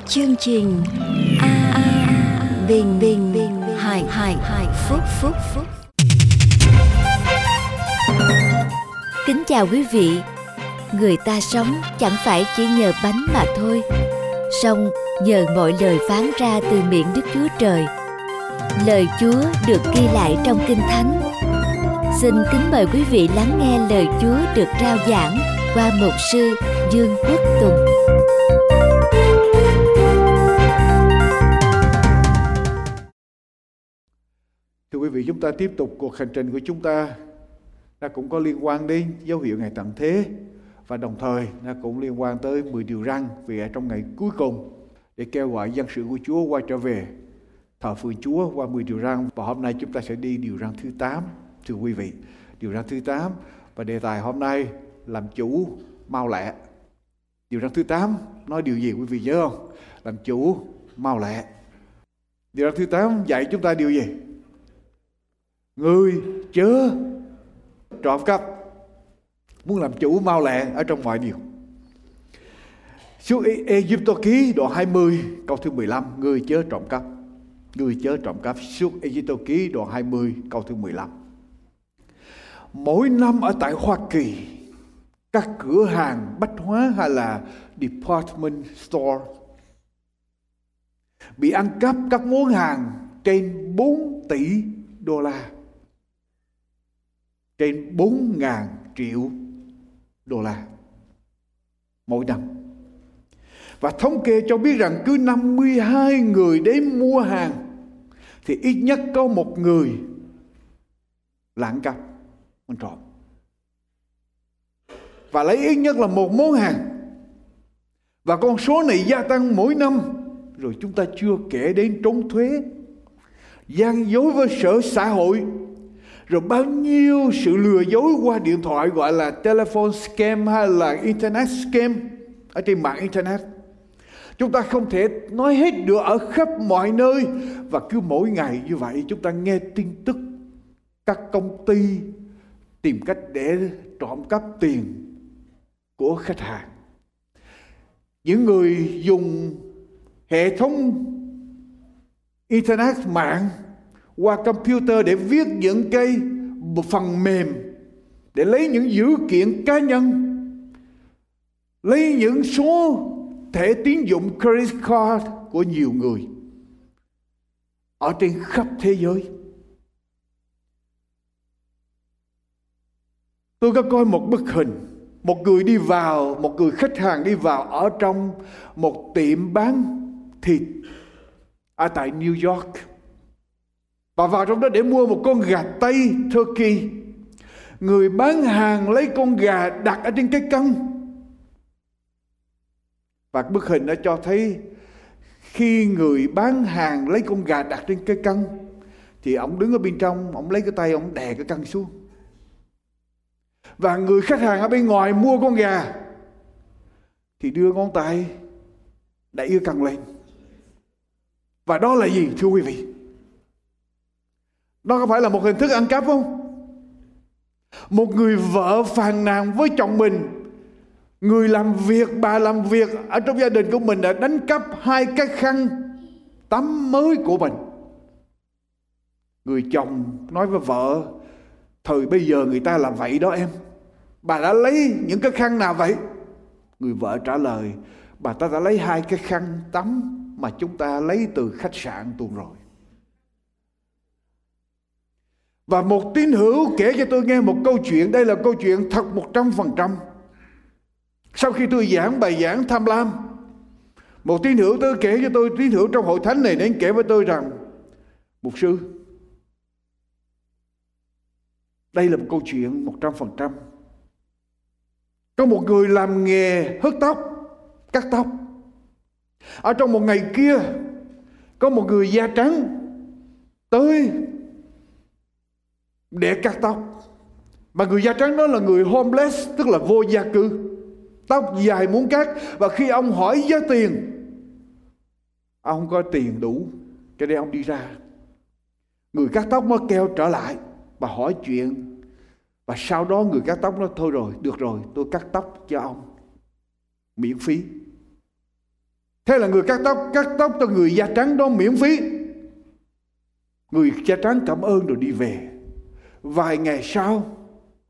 Chương trình Bình Bình Hạnh Phúc. Kính chào quý vị. Người ta sống chẳng phải chỉ nhờ bánh mà thôi, song nhờ mọi lời phán ra từ miệng Đức Chúa Trời. Lời Chúa được ghi lại trong Kinh Thánh. Xin kính mời quý vị lắng nghe lời Chúa được rao giảng qua mục sư Dương Quốc Tùng. Thưa quý vị, chúng ta tiếp tục cuộc hành trình của chúng ta. Nó cũng có liên quan đến dấu hiệu ngày tận thế, và đồng thời nó cũng liên quan tới 10 điều răn vì ở trong ngày cuối cùng để kêu gọi dân sự của Chúa quay trở về thờ phượng Chúa qua 10 điều răn. Và hôm nay chúng ta sẽ đi điều răn thứ 8. Thưa quý vị, điều răn thứ 8 và đề tài hôm nay làm chủ mau lẹ. Điều răn thứ 8 nói điều gì quý vị nhớ không? Làm chủ mau lẹ. Điều răn thứ 8 dạy chúng ta điều gì? Người chớ trộm cắp. Muốn làm chủ mau lẹ ở trong mọi điều. Suốt Ê-díp-tô ký đoạn 20 câu thứ 15. Người chớ trộm cắp. Người chớ trộm cắp. Suốt Ê-díp-tô ký đoạn 20 câu thứ 15. Mỗi năm ở tại Hoa Kỳ, các cửa hàng bách hóa hay là department store bị ăn cắp các món hàng trên 4 tỷ đô la, trên 4.000 triệu đô la mỗi năm. Và thống kê cho biết rằng cứ 52 người đến mua hàng thì ít nhất có một người là ăn cắp, ăn trộm, và lấy ít nhất là một món hàng. Và con số này gia tăng mỗi năm. Rồi chúng ta chưa kể đến trốn thuế, gian dối với sở xã hội, rồi bao nhiêu sự lừa dối qua điện thoại gọi là telephone scam hay là internet scam ở trên mạng internet. Chúng ta không thể nói hết được ở khắp mọi nơi. Và cứ mỗi ngày như vậy chúng ta nghe tin tức các công ty tìm cách để trộm cắp tiền của khách hàng. Những người dùng hệ thống internet mạng qua computer để viết những cái phần mềm để lấy những dữ kiện cá nhân, lấy những số thẻ tín dụng credit card của nhiều người ở trên khắp thế giới. Tôi có coi một bức hình, một người khách hàng đi vào ở trong một tiệm bán thịt ở tại New York. Và vào trong đó để mua một con gà Tây turkey. Người bán hàng lấy con gà đặt ở trên cái cân. Và bức hình đã cho thấy khi người bán hàng lấy con gà đặt trên cái cân thì ông đứng ở bên trong, ông lấy cái tay ông đè cái cân xuống. Và người khách hàng ở bên ngoài mua con gà thì đưa ngón tay đẩy cái cân lên. Và đó là gì thưa quý vị? Đó có phải là một hình thức ăn cắp không? Một người vợ phàn nàn với chồng mình, bà làm việc ở trong gia đình của mình đã đánh cắp 2 cái khăn tắm mới của mình. Người chồng nói với vợ, thời bây giờ người ta làm vậy đó em. Bà đã lấy những cái khăn nào vậy? Người vợ trả lời, bà ta đã lấy 2 cái khăn tắm mà chúng ta lấy từ khách sạn tuần rồi. Và một tín hữu kể cho tôi nghe một câu chuyện. Đây là câu chuyện thật 100%. Sau khi tôi giảng bài giảng tham lam, một tín hữu tôi kể cho tôi, tín hữu trong hội thánh này đến kể với tôi rằng, mục sư, đây là một câu chuyện 100%. Có một người làm nghề hớt tóc, cắt tóc. Ở trong một ngày kia, có một người da trắng tới để cắt tóc. Mà người da trắng đó là người homeless, tức là vô gia cư, tóc dài muốn cắt. Và khi ông hỏi giá tiền, ông không có tiền đủ, cho nên ông đi ra. Người cắt tóc mới kêu trở lại và hỏi chuyện. Và sau đó người cắt tóc nói, thôi rồi, được rồi, tôi cắt tóc cho ông miễn phí. Thế là người cắt tóc cho người da trắng đó miễn phí. Người da trắng cảm ơn rồi đi về. Vài ngày sau,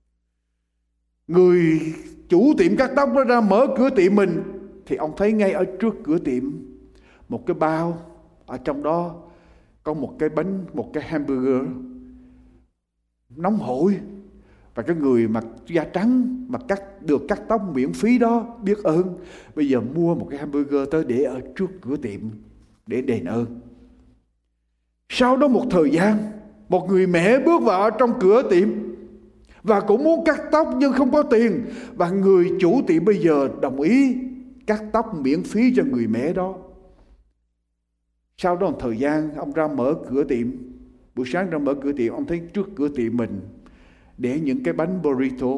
người chủ tiệm cắt tóc đó ra mở cửa tiệm mình, thì ông thấy ngay ở trước cửa tiệm một cái bao, ở trong đó có một cái bánh, một cái hamburger nóng hổi. Và cái người mà da trắng mà được cắt tóc miễn phí đó biết ơn, bây giờ mua một cái hamburger tới để ở trước cửa tiệm để đền ơn. Sau đó một thời gian, một người mẹ bước vào trong cửa tiệm và cũng muốn cắt tóc nhưng không có tiền. Và người chủ tiệm bây giờ đồng ý cắt tóc miễn phí cho người mẹ đó. Sau đó một thời gian, ông ra mở cửa tiệm. Buổi sáng ra mở cửa tiệm, ông thấy trước cửa tiệm mình để những cái bánh burrito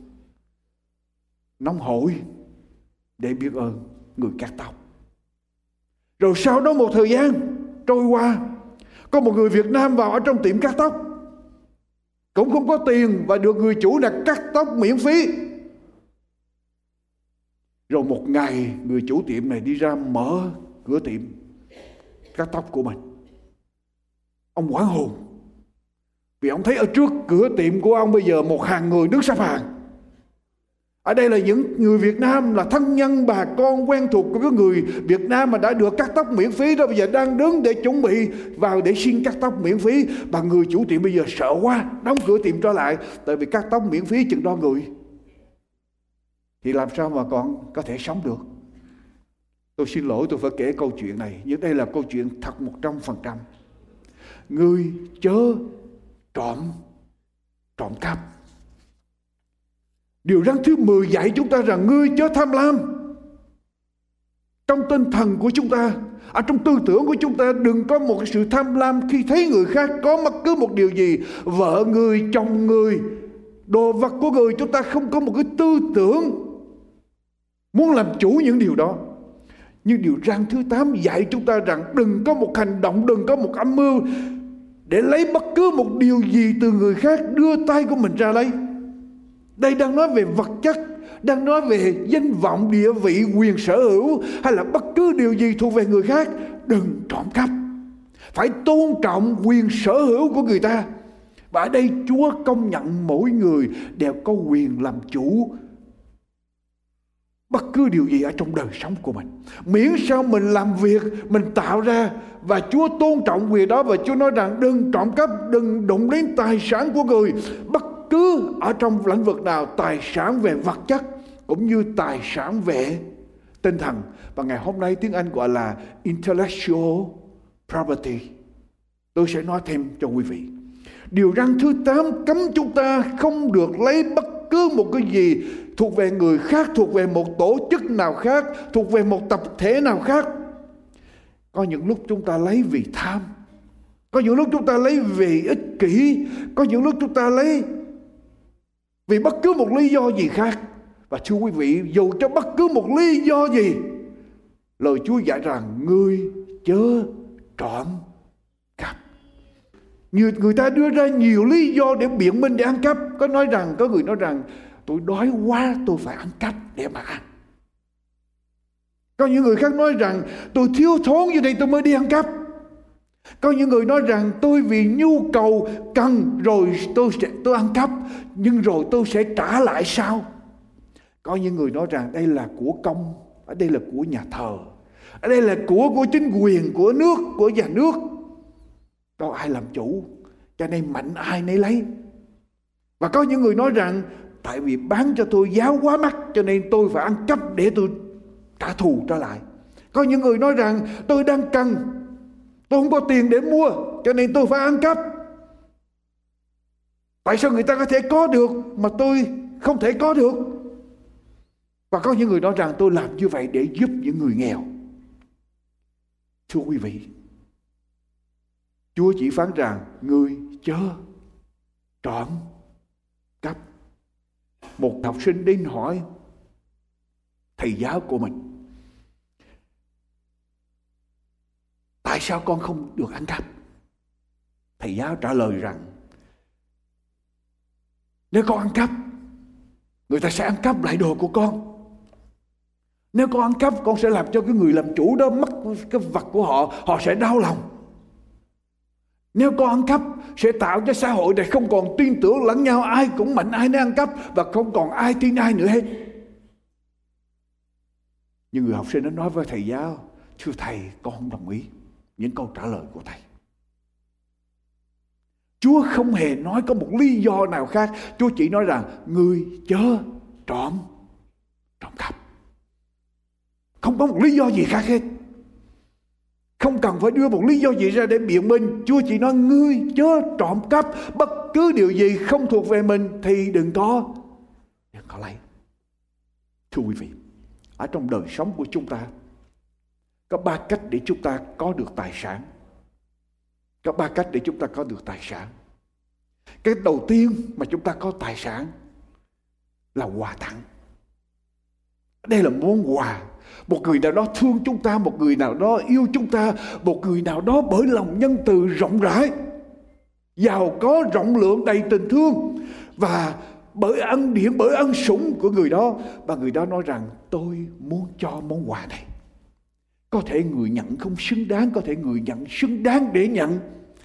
nóng hổi để biết ơn người cắt tóc. Rồi sau đó một thời gian trôi qua, có một người Việt Nam vào ở trong tiệm cắt tóc, cũng không có tiền và được người chủ là cắt tóc miễn phí. Rồi một ngày người chủ tiệm này đi ra mở cửa tiệm cắt tóc của mình. Ông hoảng hồn vì ông thấy ở trước cửa tiệm của ông bây giờ một hàng người đứng xếp hàng. Ở đây là những người Việt Nam, là thân nhân bà con quen thuộc của cái người Việt Nam mà đã được cắt tóc miễn phí đó, bây giờ đang đứng để chuẩn bị vào để xin cắt tóc miễn phí. Và người chủ tiệm bây giờ sợ quá, đóng cửa tiệm trở lại, tại vì cắt tóc miễn phí chừng đó người thì làm sao mà còn có thể sống được. Tôi xin lỗi tôi phải kể câu chuyện này, nhưng đây là câu chuyện thật 100%. Ngươi chớ trộm cắp. Điều răn thứ 10 dạy chúng ta rằng ngươi chớ tham lam. Trong tinh thần của chúng ta, ở trong tư tưởng của chúng ta, đừng có một sự tham lam khi thấy người khác có bất cứ một điều gì, vợ người, chồng người, đồ vật của người. Chúng ta không có một cái tư tưởng muốn làm chủ những điều đó. Nhưng điều răn thứ 8 dạy chúng ta rằng đừng có một hành động, đừng có một âm mưu để lấy bất cứ một điều gì từ người khác, đưa tay của mình ra lấy. Đây đang nói về vật chất, đang nói về danh vọng, địa vị, quyền sở hữu, hay là bất cứ điều gì thuộc về người khác. Đừng trộm cắp, phải tôn trọng quyền sở hữu của người ta. Và ở đây Chúa công nhận mỗi người đều có quyền làm chủ bất cứ điều gì ở trong đời sống của mình, miễn sao mình làm việc, mình tạo ra, và Chúa tôn trọng quyền đó. Và Chúa nói rằng đừng trộm cắp, đừng đụng đến tài sản của người, bất cứ ở trong lĩnh vực nào, tài sản về vật chất cũng như tài sản về tinh thần. Và ngày hôm nay tiếng Anh gọi là intellectual property. Tôi sẽ nói thêm cho quý vị. Điều răn thứ 8 cấm chúng ta không được lấy bất cứ một cái gì thuộc về người khác, thuộc về một tổ chức nào khác, thuộc về một tập thể nào khác. Có những lúc chúng ta lấy vì tham, có những lúc chúng ta lấy vì ích kỷ, có những lúc chúng ta lấy vì bất cứ một lý do gì khác. Và thưa quý vị, dù cho bất cứ một lý do gì, lời Chúa dạy rằng ngươi chớ trộm cắp. Người ta đưa ra nhiều lý do để biện minh để ăn cắp. Có người nói rằng tôi đói quá, tôi phải ăn cắp để mà ăn. Có những người khác nói rằng tôi thiếu thốn như đây tôi mới đi ăn cắp. Có những người nói rằng tôi vì nhu cầu cần rồi tôi ăn cắp, nhưng rồi tôi sẽ trả lại sau. Có những người nói rằng đây là của công, ở đây là của nhà thờ, ở đây là của chính quyền, của nước, của nhà nước. Đâu ai làm chủ, cho nên mạnh ai nấy lấy. Và có những người nói rằng tại vì bán cho tôi giá quá mắc, cho nên tôi phải ăn cắp để tôi trả thù trở lại. Có những người nói rằng tôi đang cần, tôi không có tiền để mua, cho nên tôi phải ăn cắp. Tại sao người ta có thể có được mà tôi không thể có được? Và có những người nói rằng tôi làm như vậy để giúp những người nghèo. Thưa quý vị, Chúa chỉ phán rằng ngươi chớ trộm cắp. Một học sinh đến hỏi thầy giáo của mình, tại sao con không được ăn cắp? Thầy giáo trả lời rằng nếu con ăn cắp, người ta sẽ ăn cắp lại đồ của con. Nếu con ăn cắp, con sẽ làm cho cái người làm chủ đó mất cái vật của họ, họ sẽ đau lòng. Nếu con ăn cắp sẽ tạo cho xã hội này không còn tin tưởng lẫn nhau, ai cũng mạnh ai nấy ăn cắp và không còn ai tin ai nữa hết. Nhưng người học sinh nó nói với thầy giáo: thưa thầy, con không đồng ý những câu trả lời của thầy. Chúa không hề nói có một lý do nào khác. Chúa chỉ nói rằng ngươi chớ trộm cắp. Không có một lý do gì khác hết. Không cần phải đưa một lý do gì ra để biện minh. Chúa chỉ nói ngươi chớ trộm cắp. Bất cứ điều gì không thuộc về mình thì đừng có lấy. Thưa quý vị, ở trong đời sống của chúng ta có 3 cách để chúng ta có được tài sản. Có 3 cách để chúng ta có được tài sản. Cái đầu tiên mà chúng ta có tài sản là quà tặng. Đây là món quà. Một người nào đó thương chúng ta, một người nào đó yêu chúng ta, một người nào đó bởi lòng nhân từ rộng rãi, giàu có rộng lượng đầy tình thương, và bởi ân điển, bởi ân sủng của người đó, và người đó nói rằng tôi muốn cho món quà này. Có thể người nhận không xứng đáng, có thể người nhận xứng đáng để nhận,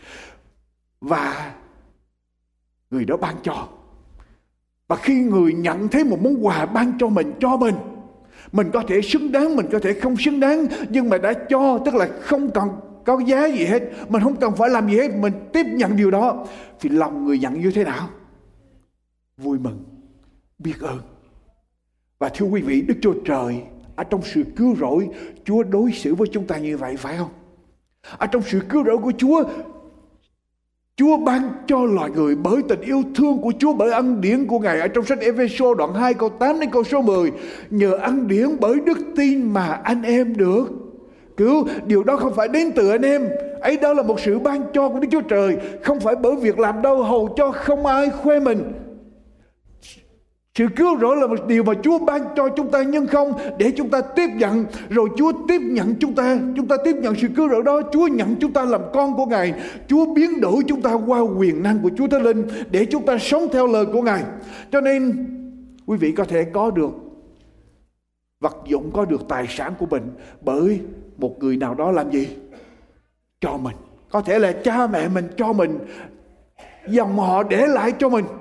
và người đó ban cho. Và khi người nhận thấy một món quà ban cho mình có thể xứng đáng, mình có thể không xứng đáng, nhưng mà đã cho, tức là không cần có giá gì hết, mình không cần phải làm gì hết, mình tiếp nhận điều đó, thì lòng người nhận như thế nào? Vui mừng, biết ơn. Và thưa quý vị, Đức Chúa Trời ở trong sự cứu rỗi, Chúa đối xử với chúng ta như vậy, phải không? Ở trong sự cứu rỗi của Chúa ban cho loài người bởi tình yêu thương của Chúa, bởi ân điển của Ngài. Ở trong sách Ê-phê-sô đoạn 2 câu 8 đến câu số 10, nhờ ân điển bởi đức tin mà anh em được cứu. Điều đó không phải đến từ anh em, ấy đó là một sự ban cho của Đức Chúa Trời, không phải bởi việc làm đâu, hầu cho không ai khoe mình. Sự cứu rỗi là một điều mà Chúa ban cho chúng ta nhân không để chúng ta tiếp nhận, rồi Chúa tiếp nhận chúng ta tiếp nhận sự cứu rỗi đó. Chúa nhận chúng ta làm con của Ngài. Chúa biến đổi chúng ta qua quyền năng của Chúa Thánh Linh để chúng ta sống theo lời của Ngài. Cho nên quý vị có thể có được vật dụng, có được tài sản của mình bởi một người nào đó làm gì? Cho mình. Có thể là cha mẹ mình cho mình, dòng họ để lại cho mình.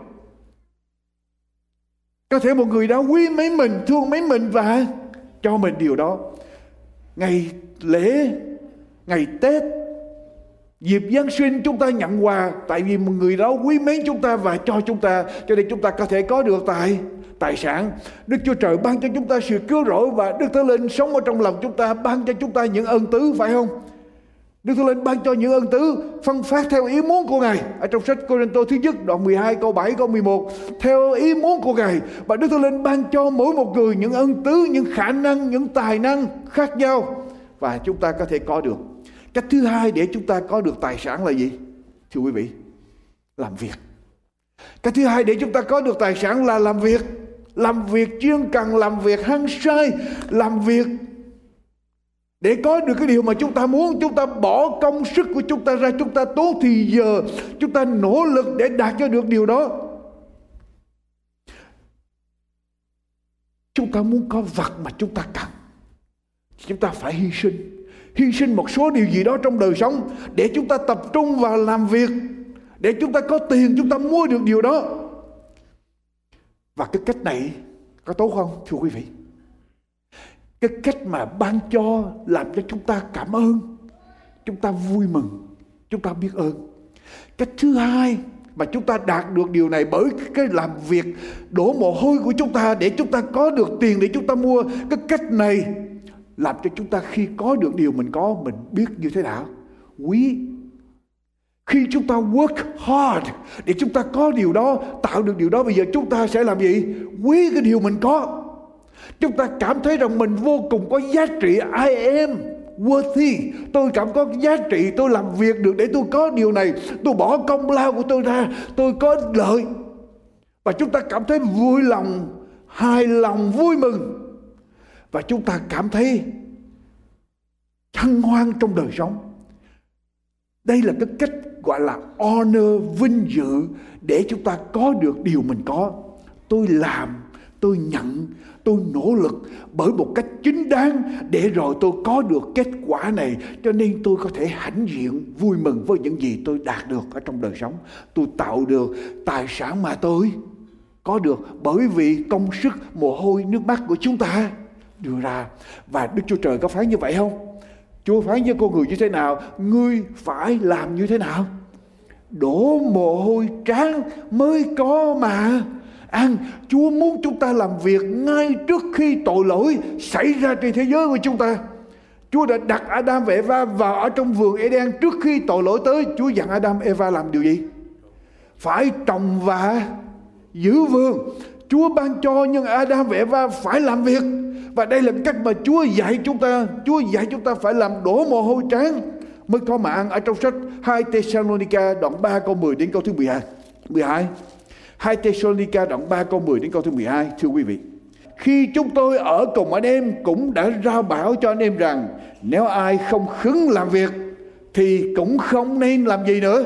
Có thể một người đó quý mến mình, thương mến mình và cho mình điều đó. Ngày lễ, ngày Tết, dịp Giáng sinh chúng ta nhận quà, tại vì một người đó quý mến chúng ta và cho chúng ta, cho nên chúng ta có thể có được tài sản. Đức Chúa Trời ban cho chúng ta sự cứu rỗi, và Đức Thánh Linh sống ở trong lòng chúng ta, ban cho chúng ta những ân tứ, phải không? Đức Thánh Linh ban cho những ân tứ phân phát theo ý muốn của Ngài. Ở trong sách Cô-rinh-tô thứ nhất đoạn 12 câu 7 câu 11, theo ý muốn của Ngài. Và Đức Thánh Linh ban cho mỗi một người những ân tứ, những khả năng, những tài năng khác nhau, và chúng ta có thể có được. Cách thứ hai để chúng ta có được tài sản là gì? Thưa quý vị, làm việc. Cách thứ hai để chúng ta có được tài sản là làm việc. Làm việc chuyên cần, làm việc hăng say, làm việc để có được cái điều mà chúng ta muốn. Chúng ta bỏ công sức của chúng ta ra, chúng ta tốn thì giờ, chúng ta nỗ lực để đạt cho được điều đó. Chúng ta muốn có vật mà chúng ta cần, chúng ta phải hy sinh một số điều gì đó trong đời sống để chúng ta tập trung vào làm việc, để chúng ta có tiền, chúng ta mua được điều đó. Và cái cách này có tốt không, thưa quý vị? Cái cách mà ban cho làm cho chúng ta cảm ơn, chúng ta vui mừng, chúng ta biết ơn. Cách thứ hai mà chúng ta đạt được điều này bởi cái làm việc đổ mồ hôi của chúng ta để chúng ta có được tiền để chúng ta mua. Cái cách này làm cho chúng ta khi có được điều mình có, mình biết như thế nào? Quý. Khi chúng ta work hard để chúng ta có điều đó, tạo được điều đó, bây giờ chúng ta sẽ làm gì? Quý cái điều mình có. Chúng ta cảm thấy rằng mình vô cùng có giá trị. I am worthy. Tôi cảm có giá trị. Tôi làm việc được để tôi có điều này. Tôi bỏ công lao của tôi ra. Tôi có ích lợi. Và chúng ta cảm thấy vui lòng, hài lòng, vui mừng. Và chúng ta cảm thấy hân hoan trong đời sống. Đây là cái cách gọi là honor, vinh dự để chúng ta có được điều mình có. Tôi làm, tôi nhận, tôi nỗ lực bởi một cách chính đáng để rồi tôi có được kết quả này. Cho nên tôi có thể hãnh diện vui mừng với những gì tôi đạt được ở trong đời sống. Tôi tạo được tài sản mà tôi có được bởi vì công sức, mồ hôi, nước mắt của chúng ta đưa ra. Và Đức Chúa Trời có phán như vậy không? Chúa phán với con người như thế nào? Ngươi phải làm như thế nào? Đổ mồ hôi trán mới có mà ăn. Chúa muốn chúng ta làm việc ngay trước khi tội lỗi xảy ra trên thế giới của chúng ta. Chúa đã đặt Adam và Eva vào ở trong vườn Eden trước khi tội lỗi tới. Chúa dặn Adam Eva làm điều gì? Phải trồng và giữ vườn. Chúa ban cho nhưng Adam và Eva phải làm việc. Và đây là cách mà Chúa dạy chúng ta. Chúa dạy chúng ta phải làm đổ mồ hôi trán mới có mà ăn. Ở trong sách 2 Thessalonica đoạn 3 câu 10 đến câu thứ 12. 2 Thessalonica đoạn 3 câu 10 đến câu thứ 12. Thưa quý vị, khi chúng tôi ở cùng anh em cũng đã rao bảo cho anh em rằng nếu ai không khứng làm việc thì cũng không nên làm gì nữa?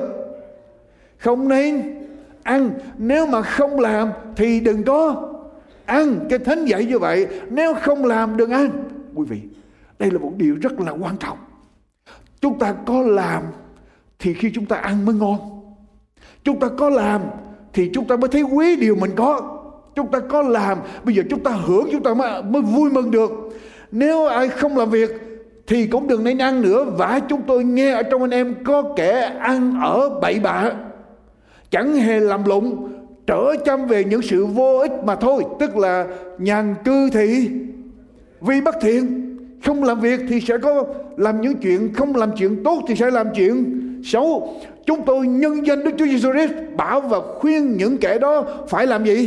Không nên ăn. Nếu mà không làm thì đừng có ăn. Cái Thánh dạy như vậy, nếu không làm đừng ăn. Quý vị, đây là một điều rất là quan trọng. Chúng ta có làm thì khi chúng ta ăn mới ngon. Chúng ta có làm thì chúng ta mới thấy quý điều mình có. Chúng ta có làm, bây giờ chúng ta hưởng, chúng ta mới vui mừng được. Nếu ai không làm việc thì cũng đừng nên ăn nữa. Và chúng tôi nghe ở trong anh em có kẻ ăn ở bậy bạ, chẳng hề làm lụng, trở chăm về những sự vô ích mà thôi. Tức là nhàn cư thì vì bất thiện. Không làm việc thì sẽ có làm những chuyện, không làm chuyện tốt thì sẽ làm chuyện xấu. Chúng tôi nhân danh Đức Chúa Giêsu Christ bảo và khuyên những kẻ đó phải làm gì?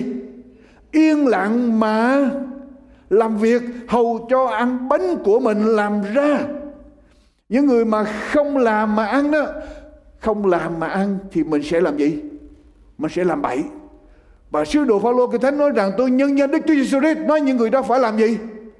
Yên lặng mà làm việc, hầu cho ăn bánh của mình làm ra. Những người mà không làm mà ăn đó, không làm mà ăn thì mình sẽ làm gì? Mình sẽ làm bậy. Và sứ đồ Phaolô Kinh Thánh nói rằng tôi nhân danh Đức Chúa Giêsu Christ nói những người đó phải làm gì?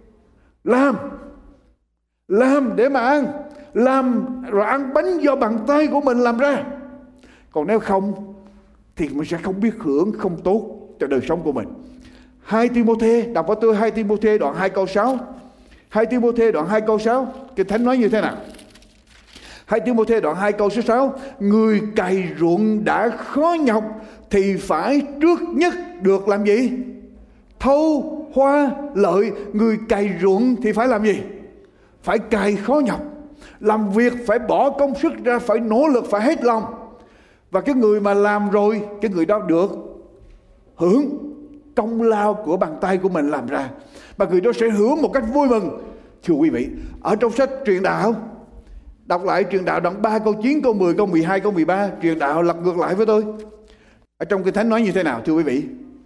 Làm để mà ăn. Làm rồi ăn bánh do bàn tay của mình làm ra. Còn nếu không thì mình sẽ không biết hưởng, không tốt cho đời sống của mình. 2 Timothée, đọc với tôi 2 Timothée đoạn 2 câu 6. 2 Timothée đoạn 2 câu 6, Kinh Thánh nói như thế nào? 2 Timothée đoạn 2 câu số 6. Người cày ruộng đã khó nhọc thì phải trước nhất được làm gì? Thâu hoa lợi. Người cày ruộng thì phải làm gì? Phải cày khó nhọc, làm việc phải bỏ công sức ra, phải nỗ lực, phải hết lòng. Và cái người mà làm rồi, cái người đó được hưởng công lao của bàn tay của mình làm ra, và người đó sẽ hưởng một cách vui mừng. Thưa quý vị, ở trong sách Truyền Đạo, đọc lại Truyền Đạo đoạn 3 câu 9, câu 10, câu 12, câu 13. Truyền Đạo lật ngược lại với tôi. Ở trong Kinh Thánh nói như thế nào thưa quý vị?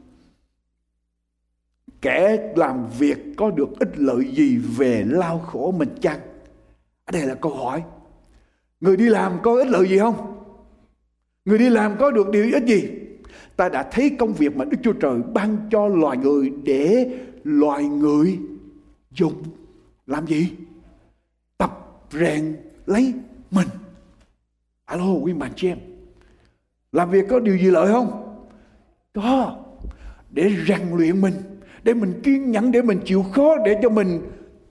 Kẻ làm việc có được ích lợi gì về lao khổ mình chăng? Đây là câu hỏi. Người đi làm có ích lợi gì không? Người đi làm có được điều ích gì? Ta đã thấy công việc mà Đức Chúa Trời ban cho loài người để loài người dùng làm gì? Tập rèn lấy mình. Alo quý bạn chị em, làm việc có điều gì lợi không? Có. Để rèn luyện mình, để mình kiên nhẫn, để mình chịu khó, để cho mình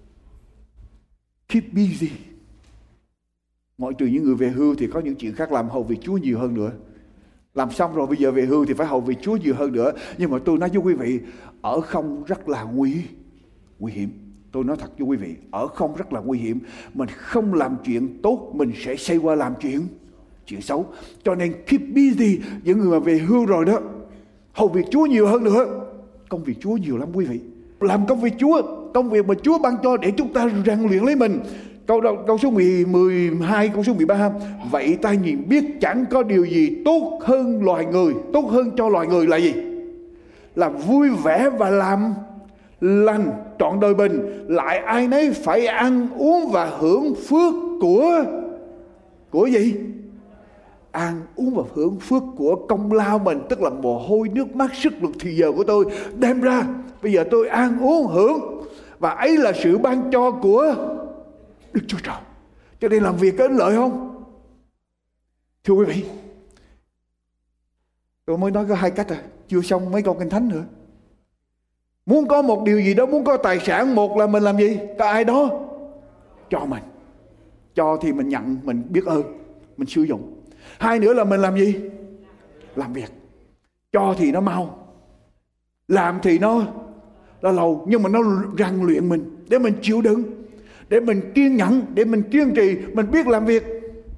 keep busy. Ngoại trừ những người về hưu thì có những chuyện khác làm hầu việc Chúa nhiều hơn nữa. Làm xong rồi bây giờ về hưu thì phải hầu việc Chúa nhiều hơn nữa. Nhưng mà tôi nói với quý vị, ở không rất là nguy hiểm. Tôi nói thật với quý vị, ở không rất là nguy hiểm. Mình không làm chuyện tốt, mình sẽ xoay qua làm chuyện xấu. Cho nên keep busy. Những người mà về hưu rồi đó, hầu việc Chúa nhiều hơn nữa. Công việc Chúa nhiều lắm quý vị. Làm công việc Chúa, công việc mà Chúa ban cho để chúng ta rèn luyện lấy mình. Câu số 12, câu số 13. Vậy ta nhìn biết chẳng có điều gì tốt hơn loài người, tốt hơn cho loài người là gì? Là vui vẻ và làm lành trọn đời mình. Lại ai nấy phải ăn uống và hưởng phước của gì? Ăn uống và hưởng phước của công lao mình, tức là mồ hôi, nước mắt, sức lực thì giờ của tôi đem ra. Bây giờ tôi ăn uống hưởng, và ấy là sự ban cho của Đức Chúa Trời. Cho nên làm việc có ích lợi không? Thưa quý vị, tôi mới nói có 2 cách chưa xong mấy câu Kinh Thánh nữa. Muốn có một điều gì đó, muốn có tài sản, một là mình làm gì? Có ai đó cho mình. Cho thì mình nhận, mình biết ơn, mình sử dụng. Hai nữa là mình làm gì? Làm việc. Cho thì nó mau, làm thì nó lâu, nhưng mà nó rèn luyện mình để mình chịu đựng, để mình kiên nhẫn, để mình kiên trì, mình biết làm việc,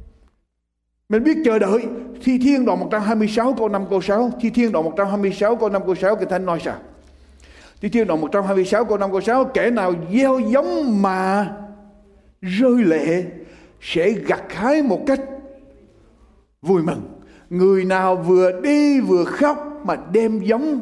mình biết chờ đợi. Thi Thiên đoạn 126 câu 5 câu 6. Thi Thiên đoạn 126 câu 5 câu 6, Kinh Thánh nói sao? Thi Thiên đoạn 126 câu 5 câu 6: kẻ nào gieo giống mà rơi lệ sẽ gặt hái một cách vui mừng. Người nào vừa đi vừa khóc mà đem giống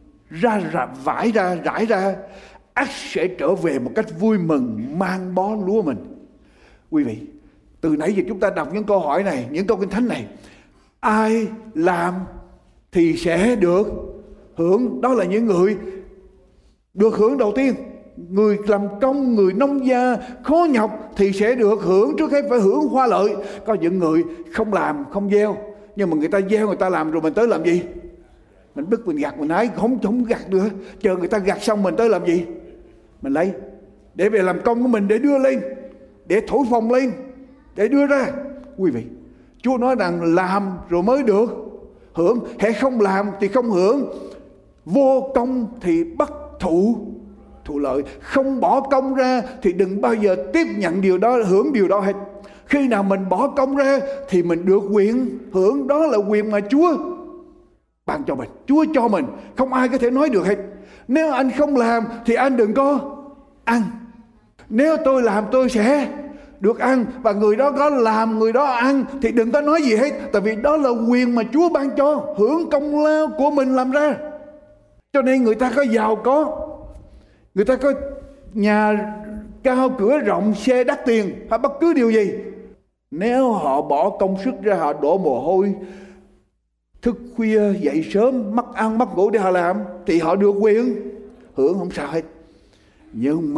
rải ra, ắt sẽ trở về một cách vui mừng mang bó lúa mình. Quý vị, từ nãy giờ chúng ta đọc những câu hỏi này, những câu Kinh Thánh này. Ai làm thì sẽ được hưởng. Đó là những người được hưởng đầu tiên. Người làm công, người nông gia khó nhọc thì sẽ được hưởng, trước hết phải hưởng hoa lợi. Có những người không làm, không gieo, nhưng mà người ta gieo, người ta làm rồi mình tới làm gì? Mình bứt, mình gặt, mình hái, không gặt nữa. Chờ người ta gặt xong mình tới làm gì? Mình lấy để về làm công của mình, để đưa lên, để thổi phồng lên, để đưa ra. Quý vị, Chúa nói rằng làm rồi mới được hưởng, hễ không làm thì không hưởng. Vô công thì bất thụ lợi. Không bỏ công ra thì đừng bao giờ tiếp nhận điều đó, hưởng điều đó hết. Khi nào mình bỏ công ra thì mình được quyền hưởng. Đó là quyền mà Chúa ban cho mình, Chúa cho mình, không ai có thể nói được hết. Nếu anh không làm thì anh đừng có ăn. Nếu tôi làm tôi sẽ được ăn, và người đó có làm, người đó ăn thì đừng có nói gì hết. Tại vì đó là quyền mà Chúa ban cho, hưởng công lao của mình làm ra. Cho nên người ta có giàu có, người ta có nhà cao cửa rộng, xe đắt tiền, hay bất cứ điều gì, nếu họ bỏ công sức ra, họ đổ mồ hôi, thức khuya dậy sớm, mất ăn mất ngủ để họ làm, thì họ được quyền hưởng, không sao hết. Nhưng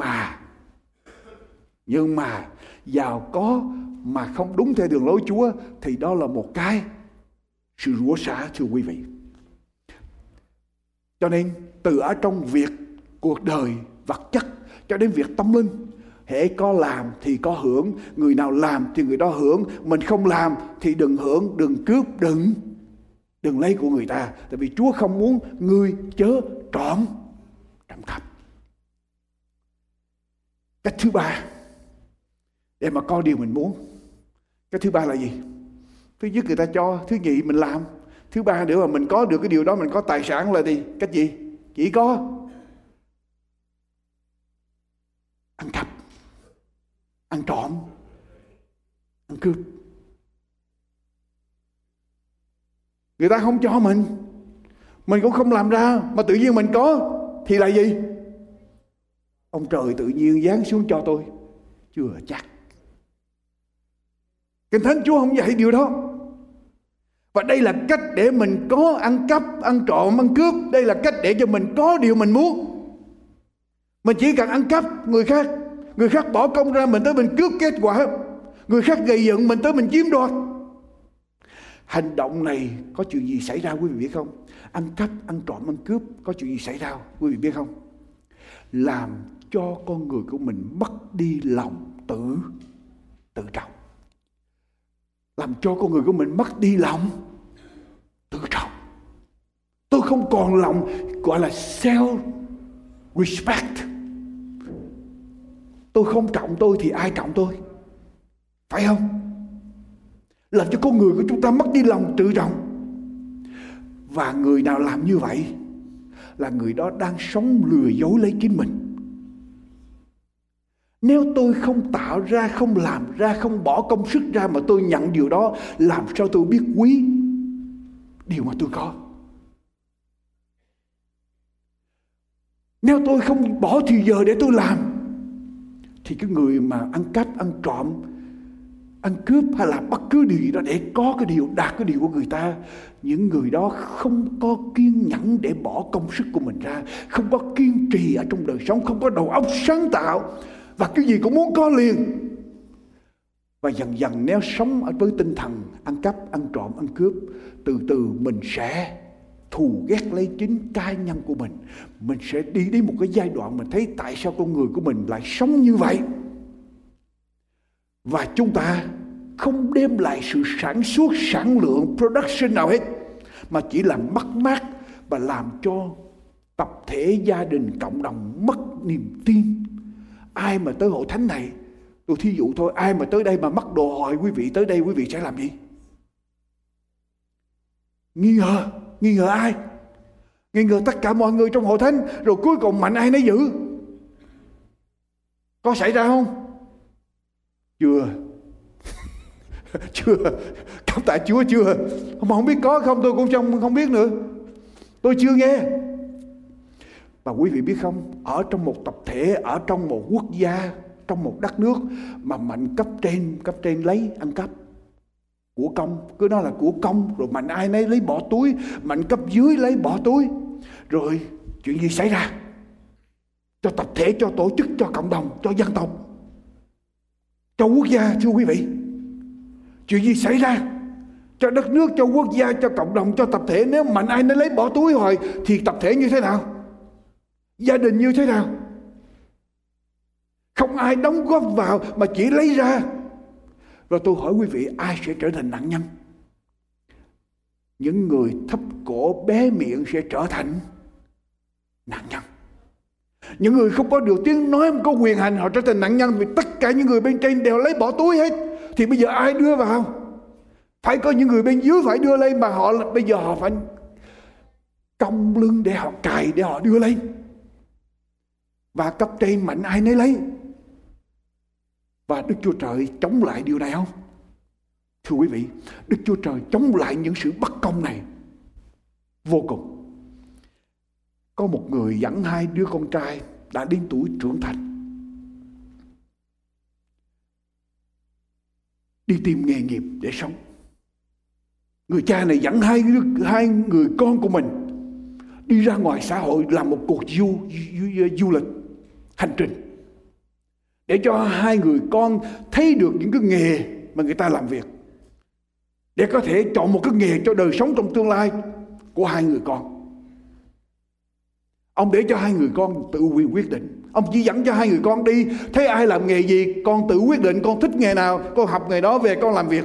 mà giàu có mà không đúng theo đường lối Chúa thì đó là một cái sự rủa xả, thưa quý vị. Cho nên từ ở trong việc cuộc đời vật chất cho đến việc tâm linh, hễ có làm thì có hưởng. Người nào làm thì người đó hưởng. Mình không làm thì đừng hưởng, đừng cướp, đừng lấy của người ta. Tại vì Chúa không muốn ngươi chớ trộm cắp. Cách thứ ba để mà có điều mình muốn. Cái thứ ba là gì? Thứ nhất người ta cho, thứ nhì mình làm, thứ ba nữa mà mình có được cái điều đó, mình có tài sản là gì? Cách gì? Chỉ có ăn cắp, ăn trộm, ăn cướp. Người ta không cho mình cũng không làm ra, mà tự nhiên mình có thì là gì? Ông trời tự nhiên giáng xuống cho tôi? Chưa chắc. Kinh Thánh Chúa không dạy điều đó. Và đây là cách để mình có ăn cắp, ăn trộm, ăn cướp. Đây là cách để cho mình có điều mình muốn. Mình chỉ cần ăn cắp người khác bỏ công ra, mình tới mình cướp kết quả. Người khác gây dựng, mình tới mình chiếm đoạt. Hành động này có chuyện gì xảy ra quý vị biết không? Ăn cắp, ăn trộm, ăn cướp có chuyện gì xảy ra quý vị biết không? Làm cho con người của mình mất đi lòng tự trọng. Làm cho con người của mình mất đi lòng tự trọng. Tôi không còn lòng gọi là self respect. Tôi không trọng tôi thì ai trọng tôi? Phải không? Làm cho con người của chúng ta mất đi lòng tự trọng. Và người nào làm như vậy là người đó đang sống lừa dối lấy chính mình. Nếu tôi không tạo ra, không làm ra, không bỏ công sức ra mà tôi nhận điều đó, làm sao tôi biết quý điều mà tôi có? Nếu tôi không bỏ thì giờ để tôi làm, thì cái người mà ăn cắp, ăn trộm, ăn cướp hay là bất cứ điều gì đó để có cái điều, đạt cái điều của người ta, những người đó không có kiên nhẫn để bỏ công sức của mình ra, không có kiên trì ở trong đời sống, không có đầu óc sáng tạo, và cái gì cũng muốn có liền. Và dần dần nếu sống ở với tinh thần ăn cắp, ăn trộm, ăn cướp, từ từ mình sẽ thù ghét lấy chính cá nhân của mình sẽ đi đến một cái giai đoạn mình thấy tại sao con người của mình lại sống như vậy. Và chúng ta không đem lại sự sản xuất, sản lượng, production nào hết, mà chỉ làm mất mát và làm cho tập thể, gia đình, cộng đồng mất niềm tin. Ai mà tới hội thánh này, tôi thí dụ thôi, ai mà tới đây mà mắc đồ hỏi quý vị tới đây, quý vị sẽ làm gì? Nghi ngờ ai? Nghi ngờ tất cả mọi người trong hội thánh, rồi cuối cùng mạnh ai nấy giữ. Có xảy ra không? Chưa. Cảm tạ Chúa chưa. Không biết có không, tôi cũng không biết nữa. Tôi chưa nghe. Và quý vị biết không, ở trong một tập thể, ở trong một quốc gia, trong một đất nước mà mạnh cấp trên lấy ăn cắp của công, cứ nói là của công, rồi mạnh ai nấy lấy bỏ túi, mạnh cấp dưới lấy bỏ túi, rồi chuyện gì xảy ra cho tập thể, cho tổ chức, cho cộng đồng, cho dân tộc, cho quốc gia? Thưa quý vị, chuyện gì xảy ra cho đất nước, cho quốc gia, cho cộng đồng, cho tập thể? Nếu mạnh ai nấy lấy bỏ túi rồi thì tập thể như thế nào? Gia đình như thế nào? Không ai đóng góp vào mà chỉ lấy ra. Rồi tôi hỏi quý vị, ai sẽ trở thành nạn nhân? Những người thấp cổ bé miệng sẽ trở thành nạn nhân. Những người không có được tiếng nói, không có quyền hành, họ trở thành nạn nhân. Vì tất cả những người bên trên đều lấy bỏ túi hết, thì bây giờ ai đưa vào? Phải có những người bên dưới phải đưa lên, mà bây giờ họ phải cong lưng để họ cài, để họ đưa lên. Và cấp trên mạnh ai nấy lấy. Và Đức Chúa Trời chống lại điều này không? Thưa quý vị, Đức Chúa Trời chống lại những sự bất công này vô cùng. Có một người dẫn 2 đứa con trai đã đến tuổi trưởng thành, đi tìm nghề nghiệp để sống. Người cha này dẫn hai người con của mình đi ra ngoài xã hội làm một cuộc du lịch hành trình, để cho 2 người con thấy được những cái nghề mà người ta làm việc, để có thể chọn một cái nghề cho đời sống trong tương lai của 2 người con. Ông để cho 2 người con tự quyền quyết định. Ông chỉ dẫn cho 2 người con đi, thấy ai làm nghề gì con tự quyết định, con thích nghề nào con học nghề đó về con làm việc.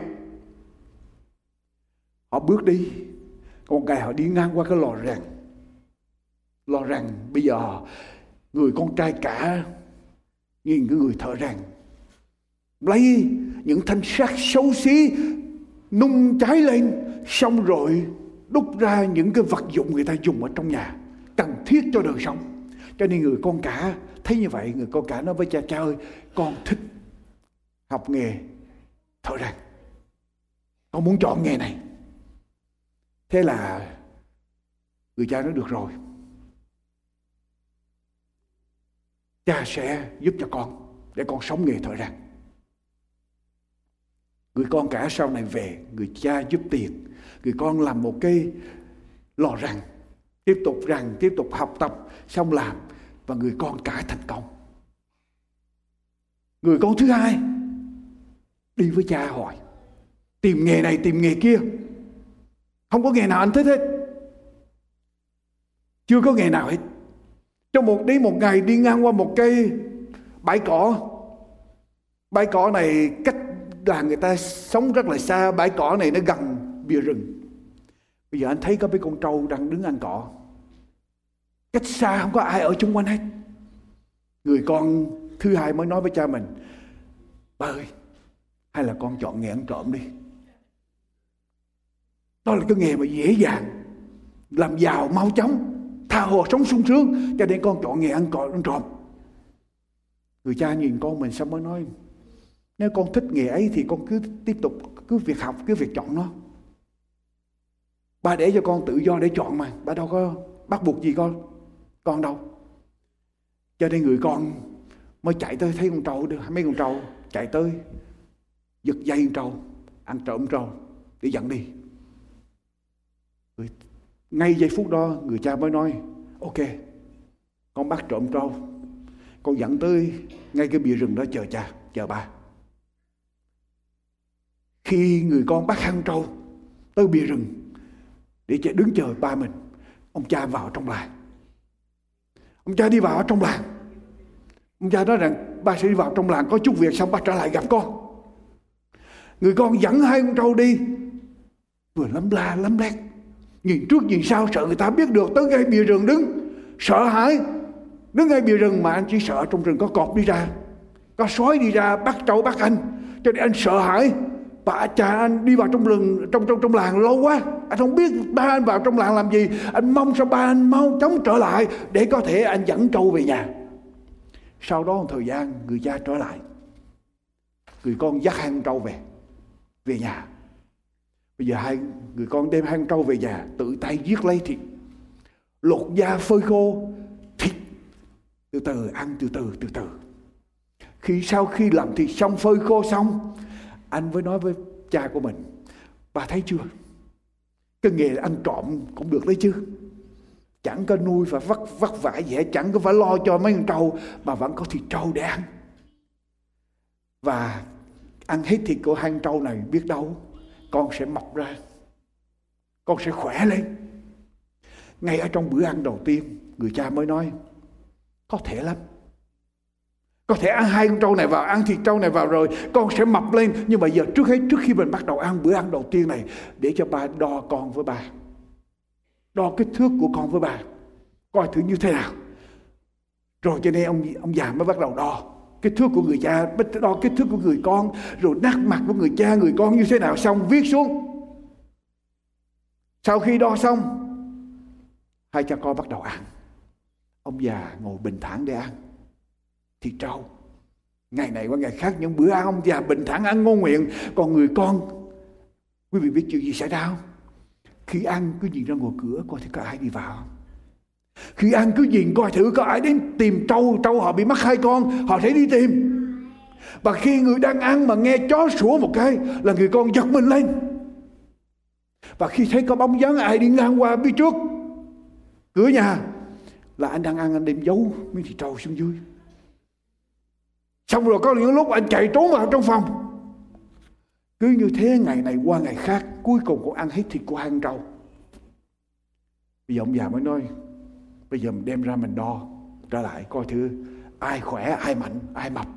Họ bước đi, con cái họ đi ngang qua cái lò rèn. Bây giờ người con trai cả nhìn cái người thợ rèn lấy những thanh sắt xấu xí nung cháy lên, xong rồi đúc ra những cái vật dụng người ta dùng ở trong nhà cần thiết cho đời sống. Cho nên người con cả thấy như vậy, người con cả nói với cha: cha ơi, con thích học nghề thợ rèn, con muốn chọn nghề này. Thế là người cha nói được rồi, cha sẽ giúp cho con để con sống nghề thợ rèn. Người con cả sau này về, người cha giúp tiền, người con làm một cái lò rèn, tiếp tục rèn, tiếp tục học tập, xong làm, và người con cả thành công. Người con thứ hai đi với cha hỏi, tìm nghề này tìm nghề kia, không có nghề nào anh thích hết, chưa có nghề nào hết. Trong một ngày đi ngang qua một cái bãi cỏ này cách là người ta sống rất là xa. Bãi cỏ này nó gần bìa rừng. Bây giờ anh thấy có mấy con trâu đang đứng ăn cỏ, cách xa không có ai ở chung quanh hết. Người con thứ hai mới nói với cha mình: ba ơi, hay là con chọn nghề ăn trộm đi. Đó là cái nghề mà dễ dàng, làm giàu mau chóng, tha hồ sống sung sướng, cho nên con chọn nghề ăn trộm. Người cha nhìn con mình xong mới nói: nếu con thích nghề ấy thì con cứ tiếp tục, cứ việc học, cứ việc chọn nó. Ba để cho con tự do để chọn mà, ba đâu có bắt buộc gì con đâu. Cho nên người con mới chạy tới, thấy con trâu, mấy con trâu chạy tới giật dây con trâu, ăn trộm trâu để dẫn đi. Ngay giây phút đó người cha mới nói: ok, con bắt trộm trâu, con dẫn tới ngay cái bìa rừng đó chờ cha, chờ ba. Khi người con bắt hang trâu tới bìa rừng để đứng chờ ba mình, Ông cha vào trong làng. Ông cha đi vào trong làng. Ông cha nói rằng ba sẽ đi vào trong làng có chút việc, xong ba trở lại gặp con. Người con dẫn hai con trâu đi, vừa lấm la lấm lét, nhìn trước nhìn sau sợ người ta biết được, tới ngay bìa rừng đứng sợ hãi, đứng ngay bìa rừng mà anh chỉ sợ trong rừng có cọp đi ra, có sói đi ra bắt trâu bắt anh, cho nên anh sợ hãi. Bà cha anh đi vào trong rừng, trong làng lâu quá, anh không biết ba anh vào trong làng làm gì. Anh mong sao ba anh mau chóng trở lại để có thể anh dẫn trâu về nhà. Sau đó một thời gian người cha trở lại, người con dắt hai con trâu về nhà. Bây giờ hai người con đem hai con trâu về nhà, tự tay giết lấy thịt, lột da phơi khô, thịt từ từ ăn từ từ. Sau khi làm thịt xong, phơi khô xong, anh mới nói với cha của mình: bà thấy chưa, cái nghề ăn trộm cũng được đấy chứ, chẳng có nuôi phải vất vả gì hết, chẳng có phải lo cho mấy con trâu mà vẫn có thịt trâu để ăn. Và ăn hết thịt của hai con trâu này, biết đâu con sẽ mọc ra, con sẽ khỏe lên. Ngay ở trong bữa ăn đầu tiên, người cha mới nói: có thể lắm, có thể ăn hai con trâu này vào, ăn thịt trâu này vào rồi con sẽ mập lên. Nhưng mà giờ trước khi mình bắt đầu ăn bữa ăn đầu tiên này, để cho ba đo con với ba, đo kích thước của con với ba, coi thử như thế nào. Rồi cho nên ông già mới bắt đầu đo kích thước của người cha, đo kích thước của người con, rồi nét mặt của người cha người con như thế nào, xong viết xuống. Sau khi đo xong, hai cha con bắt đầu ăn. Ông già ngồi bình thản để ăn thịt trâu. Ngày này qua ngày khác, những bữa ăn ông già bình thản ăn ngon miệng, còn người con, quý vị biết chuyện gì xảy ra không? Khi ăn cứ nhìn ra ngoài cửa coi thì có ai đi vào. Khi ăn cứ nhìn coi thử có ai đến tìm trâu họ bị mất hai con, họ sẽ đi tìm. Và khi người đang ăn mà nghe chó sủa một cái là người con giật mình lên. Và khi thấy có bóng dáng ai đi ngang qua phía trước cửa nhà là anh đang ăn, anh đem giấu miếng thịt trâu xuống dưới. Xong rồi có những lúc anh chạy trốn vào trong phòng. Cứ như thế ngày này qua ngày khác, cuối cùng cũng ăn hết thịt của hai con trâu. Bây giờ ông già mới nói: bây giờ mình đem ra mình đo trở lại, coi thử ai khỏe, ai mạnh, ai mập,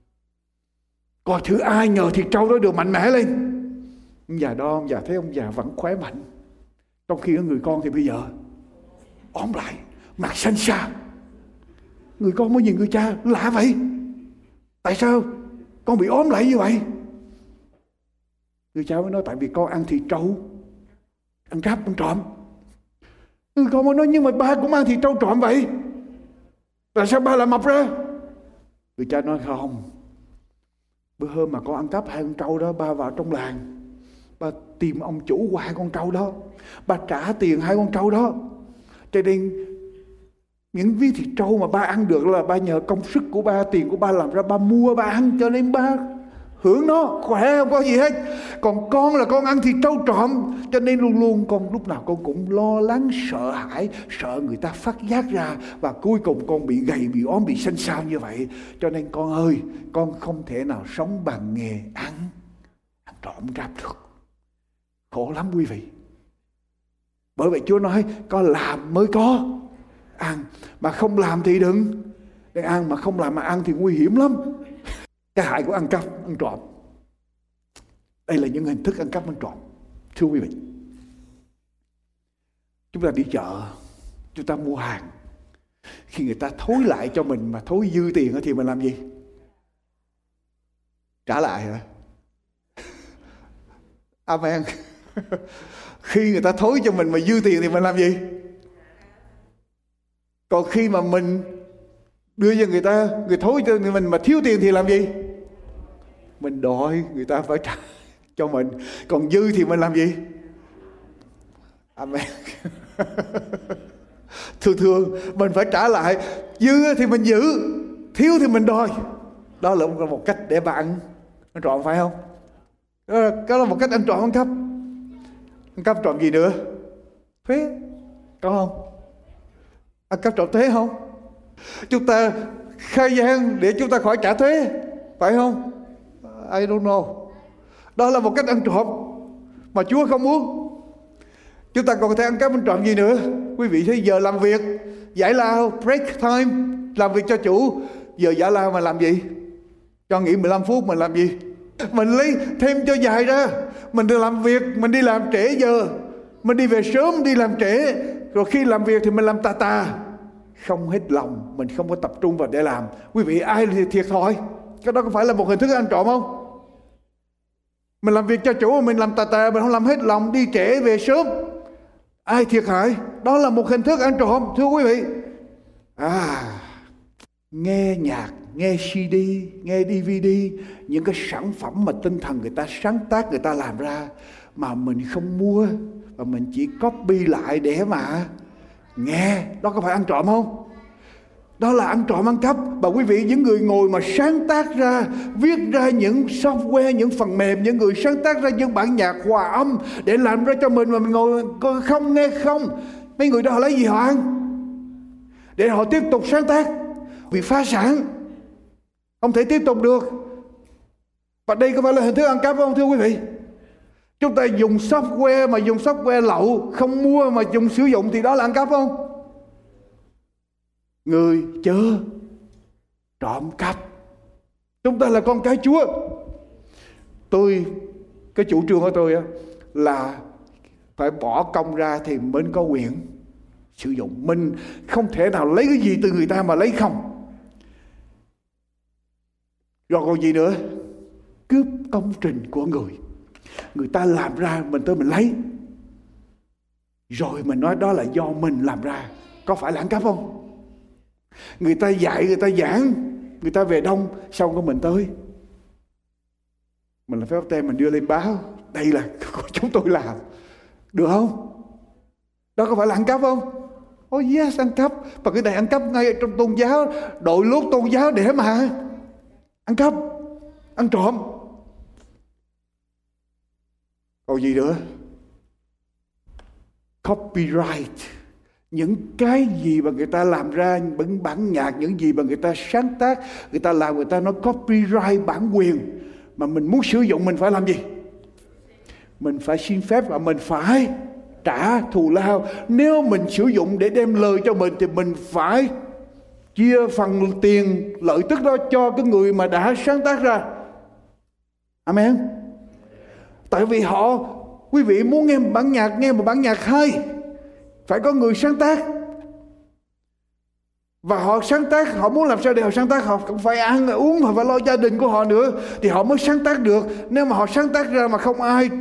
coi thử ai nhờ thịt trâu đó được mạnh mẽ lên. Ông già đo, ông già thấy ông già vẫn khỏe mạnh, trong khi người con thì bây giờ ốm lại, mặt xanh xao. Người con mới nhìn người cha: lạ vậy, tại sao con bị ốm lại như vậy? Người cha mới nói: tại vì con ăn thịt trâu, ăn cắp, ăn trộm. Người con mới nói: nhưng mà ba cũng ăn thịt trâu trộm vậy, tại sao ba lại mập ra? Người cha nói: không, bữa hôm mà con ăn cắp hai con trâu đó, ba vào trong làng, ba tìm ông chủ của hai con trâu đó, ba trả tiền hai con trâu đó, cho nên những viên thịt trâu mà ba ăn được là ba nhờ công sức của ba, tiền của ba làm ra, ba mua ba ăn, cho nên ba hưởng nó khỏe, không có gì hết. Còn con là con ăn thịt trâu trộm, cho nên luôn luôn con lúc nào con cũng lo lắng, sợ hãi, sợ người ta phát giác ra, và cuối cùng con bị gầy, bị ốm, bị xanh xao như vậy. Cho nên con ơi, con không thể nào sống bằng nghề ăn trộm cắp được. Khổ lắm quý vị. Bởi vậy Chúa nói có làm mới có ăn, mà không làm thì đừng ăn, mà không làm mà ăn thì nguy hiểm lắm. Cái hại của ăn cắp, ăn trộm, đây là những hình thức ăn cắp, ăn trộm. Thưa quý vị, chúng ta đi chợ, chúng ta mua hàng, khi người ta thối lại cho mình mà thối dư tiền thì mình làm gì? Trả lại hả? Amen. Khi người ta thối cho mình mà dư tiền thì mình làm gì? Còn khi mà mình đưa cho người thối cho mình mà thiếu tiền thì làm gì? Mình đòi người ta phải trả cho mình. Còn dư thì mình làm gì? Amen. Thường mình phải trả lại. Dư thì mình giữ, thiếu thì mình đòi. Đó là một cách để bạn ăn trộm, phải không? Đó là một cách ăn trộm, ăn cắp. Ăn cắp trộm gì nữa? Thuế, có không? Ăn cắp trộm thuế không? Chúng ta khai gian để chúng ta khỏi trả thuế, phải không? I don't know. Đó là một cách ăn trộm mà Chúa không muốn. Chúng ta còn có thể ăn cắp ăn trộm gì nữa? Quý vị thấy giờ làm việc giải lao, break time, làm việc cho chủ. Giờ giải lao mà làm gì? Cho nghỉ 15 phút mình làm gì? Mình lấy thêm cho dài ra. Mình đi làm việc, mình đi làm trễ giờ, mình đi về sớm, đi làm trễ. Rồi khi làm việc thì mình làm tà, không hết lòng, mình không có tập trung vào để làm. Quý vị, ai thì thiệt thòi? Cái đó có phải là một hình thức ăn trộm không? Mình làm việc cho chủ mà mình làm tà, mình không làm hết lòng, đi trễ về sớm, ai thiệt hại? Đó là một hình thức ăn trộm, thưa quý vị. Nghe nhạc, nghe CD, nghe DVD, những cái sản phẩm mà tinh thần người ta sáng tác, người ta làm ra mà mình không mua, và mình chỉ copy lại để mà nghe, đó có phải ăn trộm không? Đó là ăn trộm, ăn cắp. Và quý vị, những người ngồi mà sáng tác ra, viết ra những software, những phần mềm, những người sáng tác ra những bản nhạc hòa âm để làm ra cho mình, mà mình ngồi không nghe không, mấy người đó họ lấy gì họ ăn? Để họ tiếp tục sáng tác, vì phá sản, không thể tiếp tục được. Và đây có phải là hình thức ăn cắp không, thưa quý vị? Chúng ta dùng software mà dùng software lậu, không mua mà dùng sử dụng, thì đó là ăn cắp không? Người chớ trộm cắp. Chúng ta là con cái Chúa. Cái chủ trương của tôi là phải bỏ công ra thì mới có quyền sử dụng. Mình không thể nào lấy cái gì từ người ta mà lấy không. Rồi còn gì nữa? Cướp công trình của người ta làm ra, mình tới mình lấy, rồi mình nói đó là do mình làm ra. Có phải là ăn cắp không? Người ta dạy, người ta giảng, người ta về đông, xong có mình tới, mình là phép tem, mình đưa lên báo, đây là của chúng tôi làm, được không? Đó có phải là ăn cắp không? Oh yes, ăn cắp. Và cái này ăn cắp ngay trong tôn giáo, đội lốt tôn giáo để mà ăn cắp, ăn trộm. Còn gì nữa? Copyright. Những cái gì mà người ta làm ra, những bản nhạc, những gì mà người ta sáng tác, người ta làm, người ta nói copyright, bản quyền, mà mình muốn sử dụng mình phải làm gì? Mình phải xin phép và mình phải trả thù lao. Nếu mình sử dụng để đem lời cho mình thì mình phải chia phần tiền lợi tức đó cho cái người mà đã sáng tác ra. Amen. Tại vì quý vị muốn nghe một bản nhạc hay, phải có người sáng tác. Và họ sáng tác, họ muốn làm sao để họ sáng tác? Họ cũng phải ăn uống, họ phải lo gia đình của họ nữa, thì họ mới sáng tác được. Nếu mà họ sáng tác ra mà không ai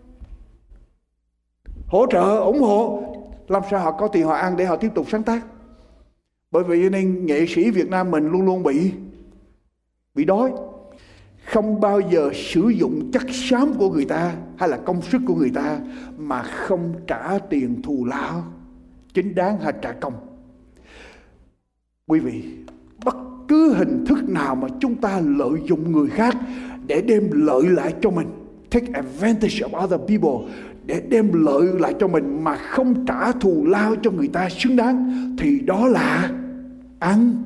hỗ trợ, ủng hộ, làm sao họ có tiền họ ăn để họ tiếp tục sáng tác? Bởi vậy nên nghệ sĩ Việt Nam mình luôn luôn bị đói. Không bao giờ sử dụng chất xám của người ta hay là công sức của người ta mà không trả tiền thù lao chính đáng hay trả công. Quý vị, bất cứ hình thức nào mà chúng ta lợi dụng người khác để đem lợi lại cho mình, take advantage of other people, để đem lợi lại cho mình mà không trả thù lao cho người ta xứng đáng, thì đó là ăn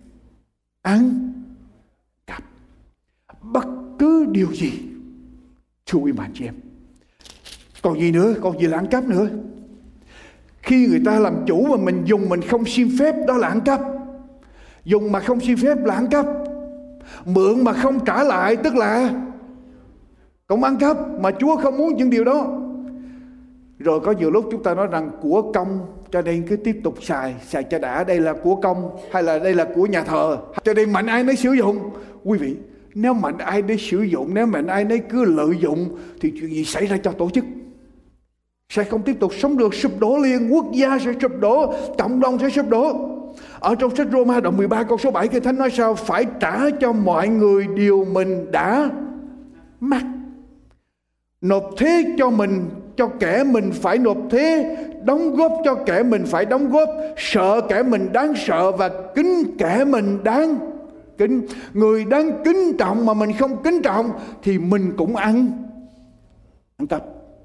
cắp. Bất cứ điều gì, thưa quý bạn chị em. Còn gì nữa? Còn gì là ăn cắp nữa? Khi người ta làm chủ mà mình dùng mình không xin phép, đó là ăn cắp. Dùng mà không xin phép là ăn cắp. Mượn mà không trả lại tức là cũng ăn cắp, mà Chúa không muốn những điều đó. Rồi có nhiều lúc chúng ta nói rằng của công, cho nên cứ tiếp tục xài cho đã, đây là của công hay là đây là của nhà thờ, cho nên mạnh ai nấy sử dụng. Quý vị, nếu mạnh ai nấy sử dụng, nếu mạnh ai nấy cứ lợi dụng thì chuyện gì xảy ra cho tổ chức? Sẽ không tiếp tục sống được, sụp đổ liền, quốc gia sẽ sụp đổ, cộng đồng sẽ sụp đổ. Ở trong sách Roma đoạn 13 câu số 7 Kinh Thánh nói sao? Phải trả cho mọi người điều mình đã mắc. Nộp thế cho mình, cho kẻ mình phải nộp thế, đóng góp cho kẻ mình phải đóng góp, sợ kẻ mình đáng sợ và kính kẻ mình đáng kính. Người đáng kính trọng mà mình không kính trọng thì mình cũng ăn cắp.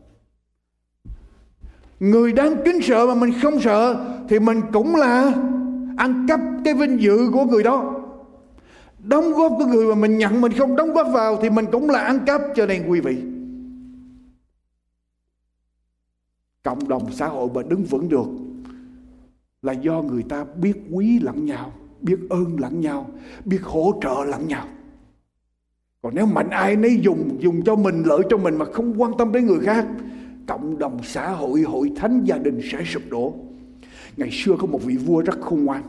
Người đáng kính sợ mà mình không sợ thì mình cũng là ăn cắp cái vinh dự của người đó. Đóng góp của người mà mình nhận mình không đóng góp vào thì mình cũng là ăn cắp. Cho nên quý vị, Cộng đồng xã hội mà đứng vững được là do người ta biết quý lẫn nhau, biết ơn lẫn nhau, biết hỗ trợ lẫn nhau. Còn nếu mạnh ai nấy dùng cho mình, lợi cho mình mà không quan tâm đến người khác, cộng đồng xã hội, hội thánh, gia đình sẽ sụp đổ. Ngày xưa có một vị vua rất khôn ngoan.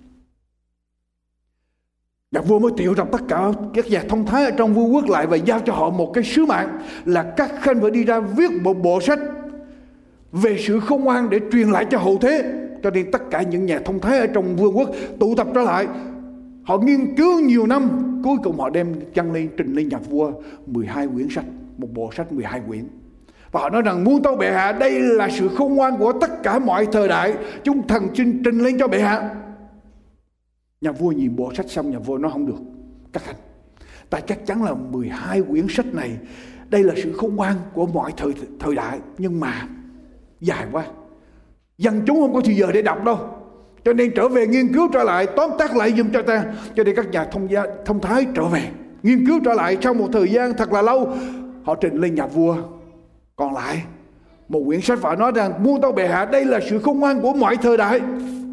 Nhà vua mới triệu tập tất cả các nhà thông thái ở trong vương quốc lại và giao cho họ một cái sứ mạng là các khanh phải đi ra viết một bộ sách về sự khôn ngoan để truyền lại cho hậu thế. Cho nên tất cả những nhà thông thái ở trong vương quốc tụ tập trở lại. Họ nghiên cứu nhiều năm, cuối cùng họ đem chân lên trình lên nhà vua 12 quyển sách, một bộ sách 12 quyển. Và họ nói rằng muôn tâu bệ hạ, đây là sự khôn ngoan của tất cả mọi thời đại, chúng thần xin trình lên cho bệ hạ. Nhà vua nhìn bộ sách xong, nhà vua nói không được các anh, tại chắc chắn là 12 quyển sách này, đây là sự khôn ngoan của mọi thời đại, nhưng mà dài quá, dân chúng không có thời giờ để đọc đâu, cho nên trở về nghiên cứu trở lại, tóm tắt lại giùm cho ta. Cho nên các nhà thông thái trở về nghiên cứu trở lại, sau một thời gian thật là lâu, họ trình lên nhà vua còn lại một quyển sách và nói rằng muôn tâu bệ hạ, đây là sự khôn ngoan của mọi thời đại.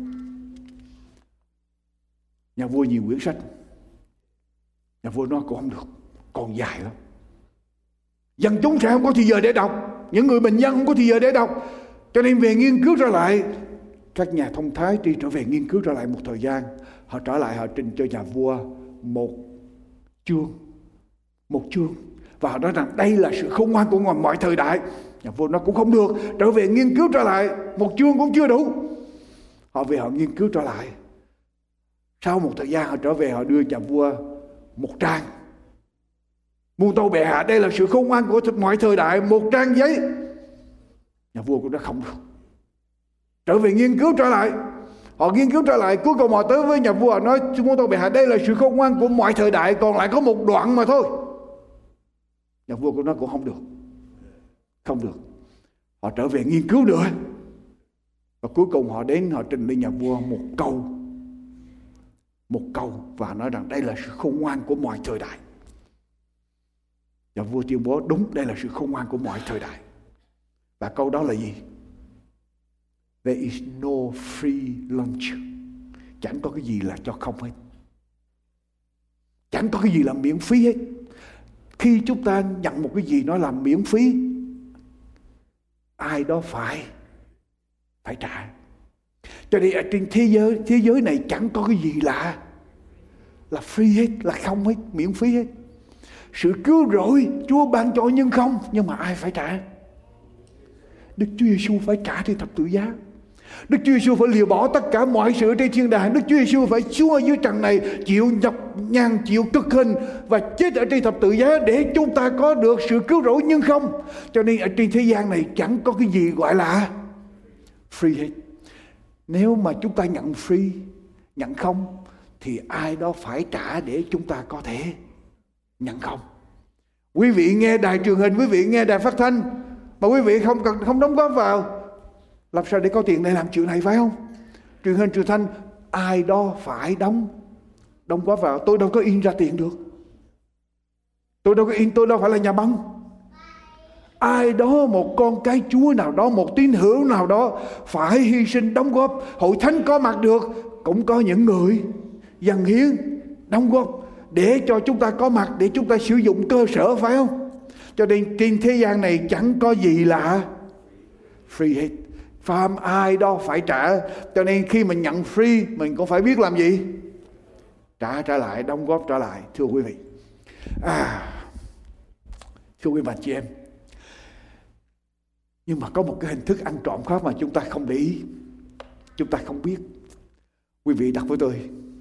Nhà vua nhìn quyển sách, nhà vua nói cũng không được, còn dài lắm, dân chúng sẽ không có thời giờ để đọc, những người bình dân không có thời giờ để đọc, cho nên về nghiên cứu trở lại. Các nhà thông thái đi trở về nghiên cứu trở lại một thời gian, họ trở lại họ trình cho nhà vua một chương và họ nói rằng đây là sự khôn ngoan của mọi thời đại. Nhà vua nói cũng không được, trở về nghiên cứu trở lại, một chương cũng chưa đủ. Họ về họ nghiên cứu trở lại, sau một thời gian họ trở về họ đưa nhà vua một trang. Muôn tâu bệ hạ, đây là sự khôn ngoan của mọi thời đại, một trang giấy. Nhà vua cũng nói không được, trở về nghiên cứu trở lại. Họ nghiên cứu trở lại, cuối cùng họ tới với nhà vua, họ nói muôn tâu bệ hạ, đây là sự khôn ngoan của mọi thời đại, còn lại có một đoạn mà thôi. Nhà vua cũng nói cũng không được. Họ trở về nghiên cứu nữa, và cuối cùng họ đến họ trình lên nhà vua một câu và nói rằng đây là sự khôn ngoan của mọi thời đại. Nhà vua tuyên bố đúng, đây là sự khôn ngoan của mọi thời đại. Và câu đó là gì? There is no free lunch. Chẳng có cái gì là cho không hết, chẳng có cái gì là miễn phí hết. Khi chúng ta nhận một cái gì nó làm miễn phí, ai đó phải trả. Cho nên ở trên thế giới này chẳng có cái gì là free hết, là không hết, miễn phí hết. Sự cứu rỗi Chúa ban cho nhưng không, nhưng mà ai phải trả? Đức Chúa Giêsu phải trả trên thập tự giá. Đức Chúa Giêsu phải liều bỏ tất cả mọi sự trên thiên đàng. Đức Chúa Giêsu phải xuống ở dưới trần này, chịu nhọc nhằn, chịu cực hình và chết ở trên thập tự giá để chúng ta có được sự cứu rỗi nhưng không. Cho nên ở trên thế gian này chẳng có cái gì gọi là free hết. Nếu mà chúng ta nhận free, nhận không, thì ai đó phải trả để chúng ta có thể nhận không. Quý vị nghe đài truyền hình, quý vị nghe đài phát thanh mà quý vị không đóng góp vào, làm sao để có tiền để làm chuyện này, phải không? Truyền hình truyền thanh ai đó phải đóng góp vào. Tôi đâu có in ra tiền được, tôi đâu phải là nhà băng. Ai đó, một con cái Chúa nào đó, một tín hữu nào đó phải hy sinh đóng góp. Hội thánh có mặt được, cũng có những người dâng hiến đóng góp để cho chúng ta có mặt, để chúng ta sử dụng cơ sở, phải không? Cho nên trên thế gian này chẳng có gì là free hết, phàm ai đó phải trả. Cho nên khi mình nhận free, mình cũng phải biết làm gì? Trả lại, đóng góp trở lại. Thưa quý vị, thưa quý bà chị em, nhưng mà có một cái hình thức ăn trộm khác mà chúng ta không để ý, chúng ta không biết. Quý vị đọc với tôi: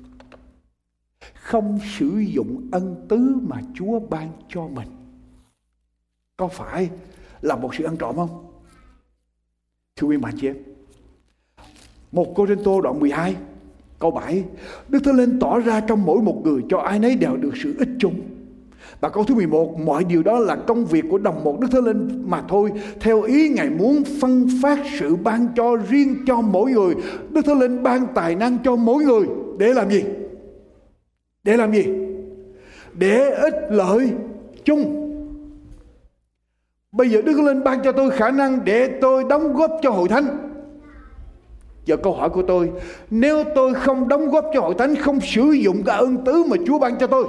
không sử dụng ân tứ mà Chúa ban cho mình. Có phải là một sự ăn trộm không? Thưa quý bà chị em, 1 Cô-rinh-tô đoạn 12 câu 7: Đức Thánh Linh tỏ ra trong mỗi một người cho ai nấy đều được sự ích chung. Và câu thứ 11: mọi điều đó là công việc của đồng một Đức Thánh Linh mà thôi, theo ý Ngài muốn phân phát sự ban cho riêng cho mỗi người. Đức Thánh Linh ban tài năng cho mỗi người để làm gì? Để làm gì? Để ích lợi chung. Bây giờ Đức Thánh Linh ban cho tôi khả năng để tôi đóng góp cho hội thánh. Giờ câu hỏi của tôi, nếu tôi không đóng góp cho hội thánh, không sử dụng cái ơn tứ mà Chúa ban cho tôi,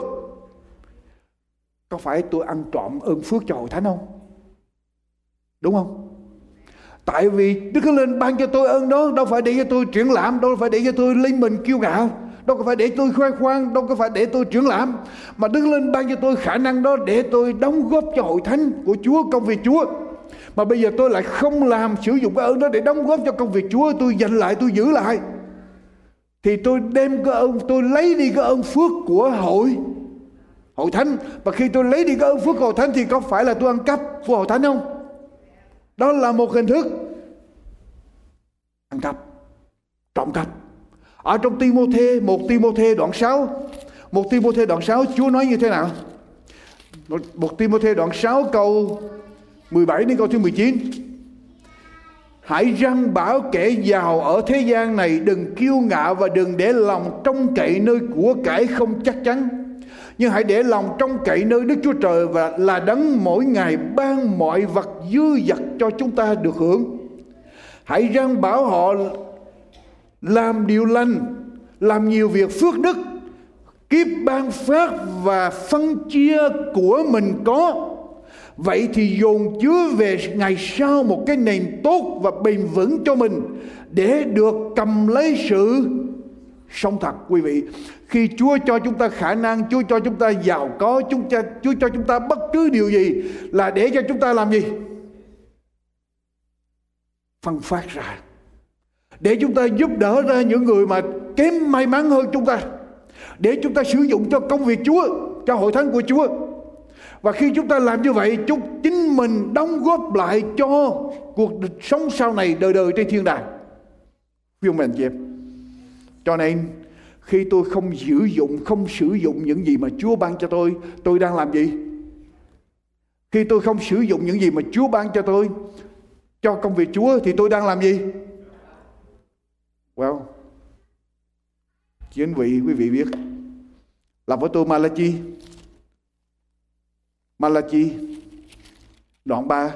có phải tôi ăn trộm ơn phước cho hội thánh không? Đúng không? Tại vì Đức Thánh Linh ban cho tôi ơn đó, đâu phải để cho tôi triển lãm, đâu phải để cho tôi lên mình kiêu ngạo, đâu có phải để tôi khoe khoang, đâu có phải để tôi triển lãm, mà Đức Thánh Linh ban cho tôi khả năng đó để tôi đóng góp cho hội thánh của Chúa, công việc Chúa. Mà bây giờ tôi lại không làm, sử dụng cái ơn đó để đóng góp cho công việc Chúa, tôi dành lại, tôi giữ lại, thì tôi đem cái ơn, tôi lấy đi cái ơn phước của hội thánh. Và khi tôi lấy đi cái ơn phước của hội thánh thì có phải là tôi ăn cắp của hội thánh không? Đó là một hình thức ăn cắp, trộm cắp. Ở trong Ti-mô-thê, 1 Ti-mô-thê đoạn 6, 1 Ti-mô-thê đoạn 6 Chúa nói như thế nào? 1 Ti-mô-thê đoạn 6 câu 17 đến câu thứ 19. Hãy răn bảo kẻ giàu ở thế gian này đừng kiêu ngạo và đừng để lòng trông cậy nơi của cải không chắc chắn, nhưng hãy để lòng trông cậy nơi Đức Chúa Trời và là đấng mỗi ngày ban mọi vật dư dật cho chúng ta được hưởng. Hãy răn bảo họ làm điều lành, làm nhiều việc phước đức, kiếp ban phát và phân chia của mình có. Vậy thì dồn chứa về ngày sau một cái nền tốt và bền vững cho mình, để được cầm lấy sự sống thật. Quý vị, khi Chúa cho chúng ta khả năng, Chúa cho chúng ta giàu có, Chúa cho chúng ta bất cứ điều gì là để cho chúng ta làm gì? Phân phát ra, để chúng ta giúp đỡ ra những người mà kém may mắn hơn chúng ta, để chúng ta sử dụng cho công việc Chúa, cho hội thánh của Chúa. Và khi chúng ta làm như vậy, chính mình đóng góp lại cho cuộc sống sau này đời đời trên thiên đàng. Quý ông bà anh chị em, cho nên khi tôi không sử dụng những gì mà Chúa ban cho tôi đang làm gì? Khi tôi không sử dụng những gì mà Chúa ban cho tôi cho công việc Chúa thì tôi đang làm gì? Well, chính vì quý vị biết, làm với tôi Malachi đoạn 3,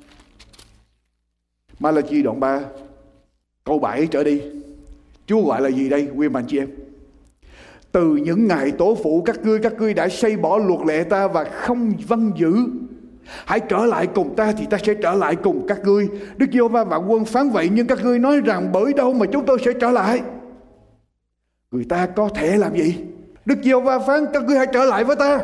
Malachi đoạn 3 câu 7 trở đi. Chúa gọi là gì đây quý bạn chị em? Từ những ngày tổ phụ các ngươi đã xây bỏ luật lệ ta và không vâng giữ. Hãy trở lại cùng ta thì ta sẽ trở lại cùng các ngươi. Đức Giê-hô-va vạn quân phán vậy, nhưng các ngươi nói rằng bởi đâu mà chúng tôi sẽ trở lại? Người ta có thể làm gì? Đức Giê-hô-va phán các ngươi hãy trở lại với ta.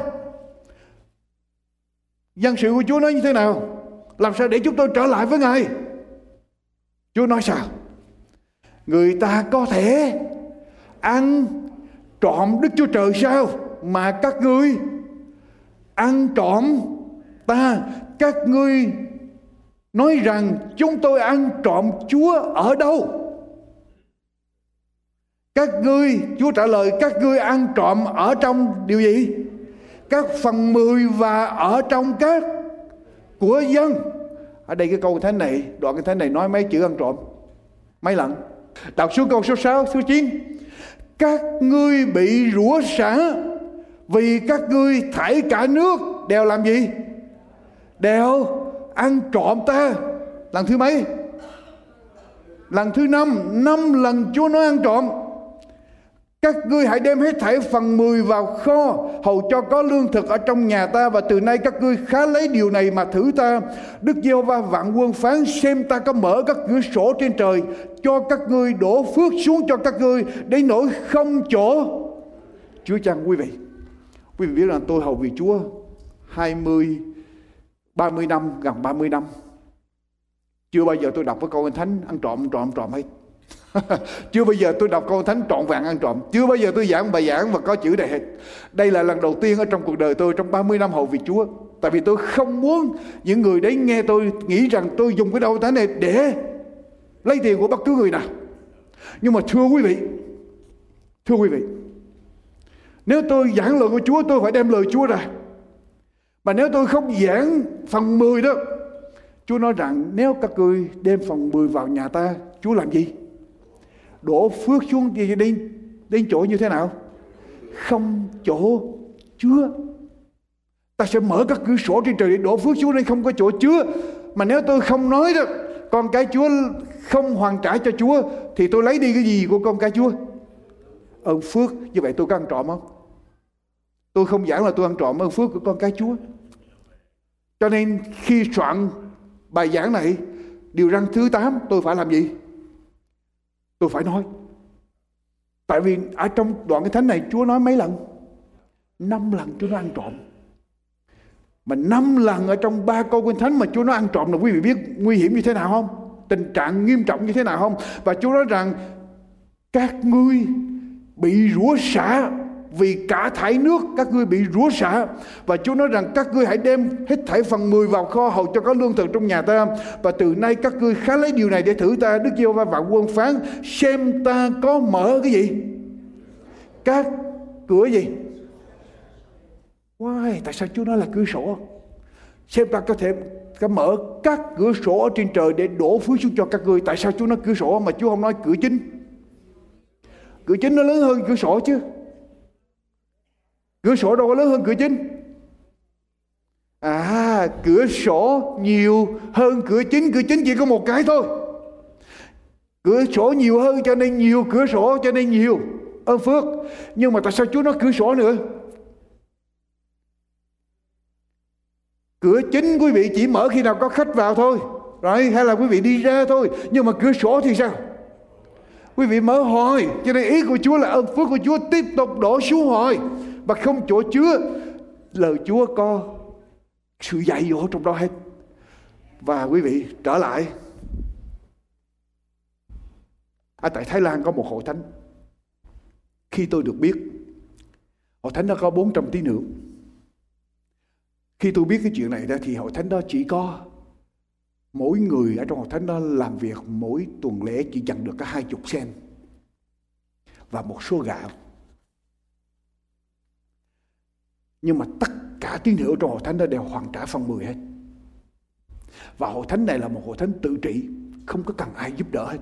Dân sự của Chúa nói như thế nào? Làm sao để chúng tôi trở lại với Ngài? Chúa nói sao? Người ta có thể ăn trộm Đức Chúa Trời sao mà các ngươi ăn trộm ta? Các ngươi nói rằng chúng tôi ăn trộm Chúa ở đâu? Các ngươi, Chúa trả lời, các ngươi ăn trộm ở trong điều gì? Các phần 10 và ở trong các của dân. Ở đây cái câu thánh này, đoạn cái thánh này nói mấy chữ ăn trộm? Mấy lần? Đọc xuống câu số 6, số 9. Các ngươi bị rủa xả vì các ngươi thảy cả nước đều làm gì? Đều ăn trộm ta. Lần thứ mấy? Lần thứ 5. 5 lần Chúa nói ăn trộm. Các ngươi hãy đem hết thảy phần 10 vào kho, hầu cho có lương thực ở trong nhà ta, và từ nay các ngươi khá lấy điều này mà thử ta. Đức Giê-hô-va vạn quân phán, xem ta có mở các cửa sổ trên trời cho các ngươi, đổ phước xuống cho các ngươi đến nỗi không chỗ chứa chăng. Quý vị biết là tôi hầu việc Chúa 30 năm, gần 30 năm, chưa bao giờ tôi đọc cái câu thánh ăn trộm hết. Chưa bao giờ tôi đọc câu thánh trọn vẹn ăn trộm. Chưa bao giờ tôi giảng bài giảng và có chữ này hết. Đây là lần đầu tiên ở trong cuộc đời tôi, trong 30 năm hầu việc Chúa. Tại vì tôi không muốn những người đấy nghe tôi nghĩ rằng tôi dùng cái câu thánh này để lấy tiền của bất cứ người nào. Nhưng mà thưa quý vị, nếu tôi giảng lời của Chúa, tôi phải đem lời Chúa ra. Mà nếu tôi không giảng phần 10 đó, Chúa nói rằng nếu các ngươi đem phần 10 vào nhà ta, Chúa làm gì? Đổ phước xuống đến chỗ như thế nào? Không chỗ chứa. Ta sẽ mở các cửa sổ trên trời để đổ phước xuống nên không có chỗ chứa. Mà nếu tôi không nói đó, con cái Chúa không hoàn trả cho Chúa, thì tôi lấy đi cái gì của con cái Chúa? Ơn phước. Như vậy tôi có ăn trộm không? Tôi không giảng là tôi ăn trộm ơn phước của con cái Chúa. Cho nên khi soạn bài giảng này, điều răn thứ 8 tôi phải làm gì? Tôi phải nói. Tại vì ở trong đoạn Kinh Thánh này Chúa nói mấy lần? 5 lần Chúa nói ăn trộm. Mà 5 lần ở trong 3 câu Kinh Thánh mà Chúa nói ăn trộm là quý vị biết nguy hiểm như thế nào không? Tình trạng nghiêm trọng như thế nào không? Và Chúa nói rằng các ngươi bị rủa xả vì cả thải nước, các ngươi bị rủa xả. Và Chúa nói rằng các ngươi hãy đem hết thảy phần 10 vào kho hầu cho có lương thực trong nhà ta. Và từ nay các ngươi khá lấy điều này để thử ta. Đức Giê-hô-va vạn quân phán, xem ta có mở cái gì? Các cửa gì? Why? Tại sao Chúa nói là cửa sổ? Xem ta có thể mở các cửa sổ ở trên trời để đổ phước xuống cho các ngươi. Tại sao Chúa nói cửa sổ mà Chúa không nói cửa chính? Cửa chính nó lớn hơn cửa sổ chứ. Cửa sổ đâu có lớn hơn cửa chính. Cửa sổ nhiều hơn cửa chính. Cửa chính chỉ có một cái thôi. Cửa sổ nhiều hơn cho nên nhiều. Cửa sổ cho nên nhiều ơn phước. Nhưng mà tại sao Chúa nói cửa sổ nữa? Cửa chính quý vị chỉ mở khi nào có khách vào thôi, rồi hay là quý vị đi ra thôi. Nhưng mà cửa sổ thì sao? Quý vị mở hoài. Cho nên ý của Chúa là ơn phước của Chúa tiếp tục đổ xuống hoài và không chỗ chứa. Lời Chúa có sự dạy dỗ trong đó hết. Và quý vị trở lại, ở tại Thái Lan có một hội thánh. Khi tôi được biết hội thánh đó có 400 tín hữu. Khi tôi biết cái chuyện này đó thì hội thánh đó chỉ có mỗi người ở trong hội thánh đó làm việc mỗi tuần lễ chỉ nhận được có 20 sen và một số gạo. Nhưng mà tất cả tín hữu trong hội thánh đó đều hoàn trả phần 10 hết. Và hội thánh này là một hội thánh tự trị, không có cần ai giúp đỡ hết.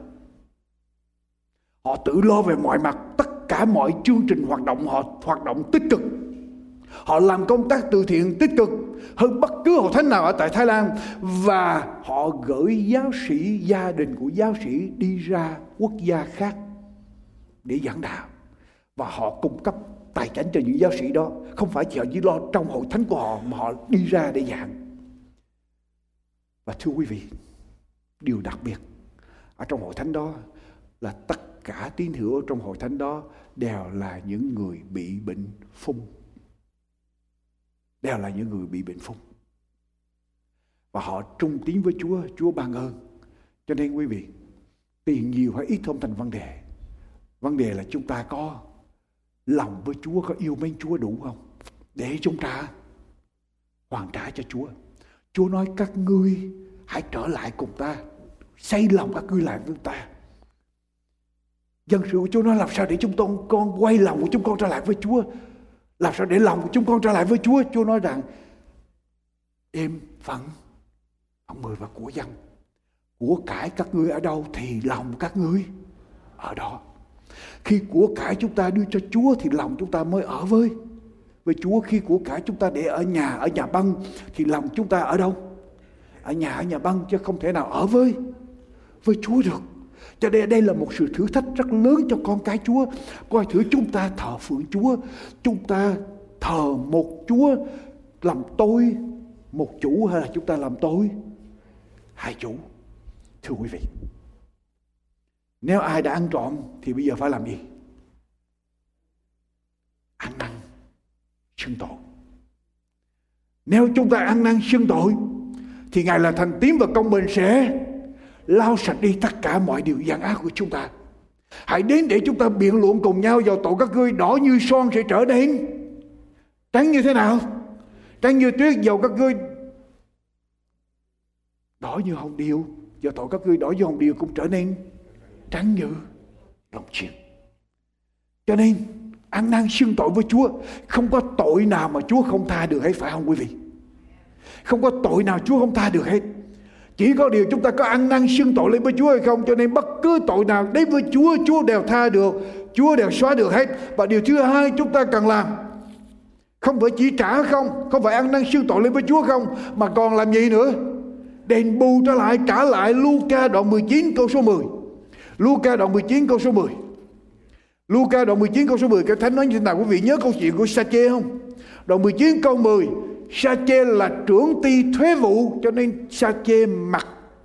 Họ tự lo về mọi mặt, tất cả mọi chương trình hoạt động họ hoạt động tích cực. Họ làm công tác từ thiện tích cực hơn bất cứ hội thánh nào ở tại Thái Lan. Và họ gửi giáo sĩ, gia đình của giáo sĩ đi ra quốc gia khác để giảng đạo. Và họ cung cấp tài chánh cho những giáo sĩ đó. Không phải chỉ lo trong hội thánh của họ mà họ đi ra để giảng. Và thưa quý vị, điều đặc biệt ở trong hội thánh đó là tất cả tín hữu trong hội thánh đó đều là những người bị bệnh phung. Đều là những người bị bệnh phung. Và họ trung tín với Chúa, Chúa ban ơn. Cho nên quý vị, tiền nhiều hay ít không thành vấn đề. Vấn đề là chúng ta có lòng với Chúa, có yêu mến Chúa đủ không? Để chúng ta hoàn trả cho Chúa. Chúa nói các ngươi hãy trở lại cùng ta, xây lòng các ngươi lại với ta. Dân sự của Chúa nói làm sao để chúng con quay lòng của chúng con trở lại với Chúa? Làm sao để lòng của chúng con trở lại với Chúa? Chúa nói rằng đem phần 10 và của dân. Của cải các ngươi ở đâu thì lòng các ngươi ở đó. Khi của cải chúng ta đưa cho Chúa thì lòng chúng ta mới ở với Chúa. Khi của cải chúng ta để ở nhà băng thì lòng chúng ta ở đâu? Ở nhà băng, chứ không thể nào ở với Chúa được. Cho nên đây là một sự thử thách rất lớn cho con cái Chúa. Coi thử chúng ta thờ phượng Chúa, chúng ta thờ một Chúa làm tôi một chủ, hay là chúng ta làm tôi hai chủ? Thưa quý vị, nếu ai đã ăn trộm thì bây giờ phải làm gì? Ăn năn xưng tội. Nếu chúng ta ăn năn xưng tội thì Ngài là thành tín và công bình sẽ lau sạch đi tất cả mọi điều gian ác của chúng ta. Hãy đến để chúng ta biện luận cùng nhau, vào tội các ngươi đỏ như son sẽ trở nên trắng như thế nào? Trắng như tuyết. Dầu các ngươi đỏ như hồng điều, vào tội các ngươi đỏ như hồng điều cũng trở nên trắng như lòng chiên. Cho nên ăn năn xưng tội với Chúa. Không có tội nào mà Chúa không tha được hết, phải không quý vị? Không có tội nào Chúa không tha được hết. Chỉ có điều chúng ta có ăn năn xưng tội lên với Chúa hay không. Cho nên bất cứ tội nào đến với Chúa, Chúa đều tha được, Chúa đều xóa được hết. Và điều thứ hai chúng ta cần làm, Không phải chỉ trả không phải ăn năn xưng tội lên với Chúa không, mà còn làm gì nữa? Đền bù trở lại, trả lại. Luca đoạn 19 câu số 10. Luca đoạn 19 câu số 10. Luca đoạn 19 câu số 10, Kinh Thánh nói như thế nào? Quý vị nhớ câu chuyện của Sa-chê không? Đoạn 19 câu 10, Sa-chê là trưởng ty thuế vụ, cho nên Sa-chê mặc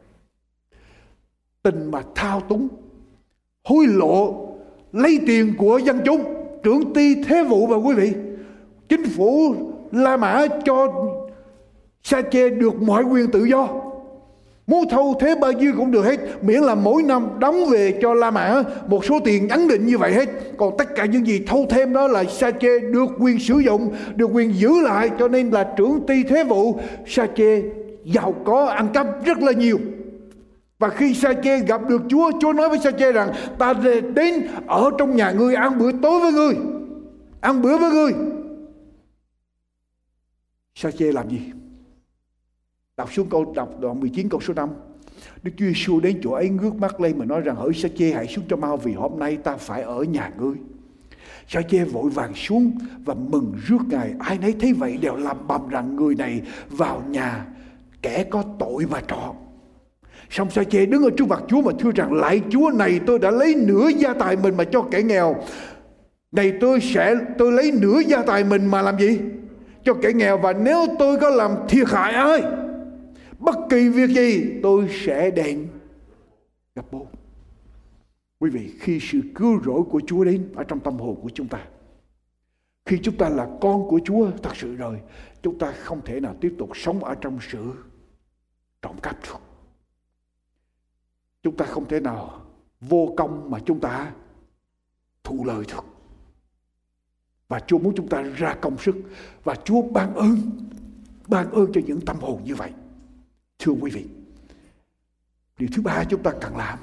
tình mà thao túng, hối lộ, lấy tiền của dân chúng. Trưởng ty thuế vụ mà quý vị, chính phủ La Mã cho Sa-chê được mọi quyền tự do, muốn thâu thuế bao nhiêu cũng được hết, miễn là mỗi năm đóng về cho La Mã một số tiền ấn định như vậy hết. Còn tất cả những gì thâu thêm đó là Sa-chê được quyền sử dụng, được quyền giữ lại. Cho nên là trưởng ty thuế vụ, Sa-chê giàu có, ăn cắp rất là nhiều. Và khi Sa-chê gặp được Chúa, Chúa nói với Sa-chê rằng: ta đến ở trong nhà ngươi, ăn bữa tối với ngươi, ăn bữa với ngươi. Sa-chê làm gì? Đọc đoạn 19 câu số 5. Đức Chúa Giêsu đến chỗ ấy ngước mắt lên mà nói rằng: hỡi Sa-chê, hãy xuống cho mau, vì hôm nay ta phải ở nhà ngươi. Sa-chê vội vàng xuống và mừng rước Ngài. Ai nấy thấy vậy đều làm bầm rằng: người này vào nhà kẻ có tội mà trọ. Xong Sa-chê đứng ở trước mặt Chúa mà thưa rằng: lạy Chúa, này tôi đã lấy nửa gia tài mình mà cho kẻ nghèo. Này tôi lấy nửa gia tài mình mà làm gì? Cho kẻ nghèo. Và nếu tôi có làm thiệt hại ai, bất kỳ việc gì, tôi sẽ đền gấp bội. Quý vị, khi sự cứu rỗi của Chúa đến ở trong tâm hồn của chúng ta, khi chúng ta là con của Chúa thật sự rồi, chúng ta không thể nào tiếp tục sống ở trong sự trộm cắp được. Chúng ta không thể nào vô công mà chúng ta thụ lợi được. Và Chúa muốn chúng ta ra công sức, và Chúa ban ơn cho những tâm hồn như vậy. Thưa quý vị, điều thứ ba chúng ta cần làm,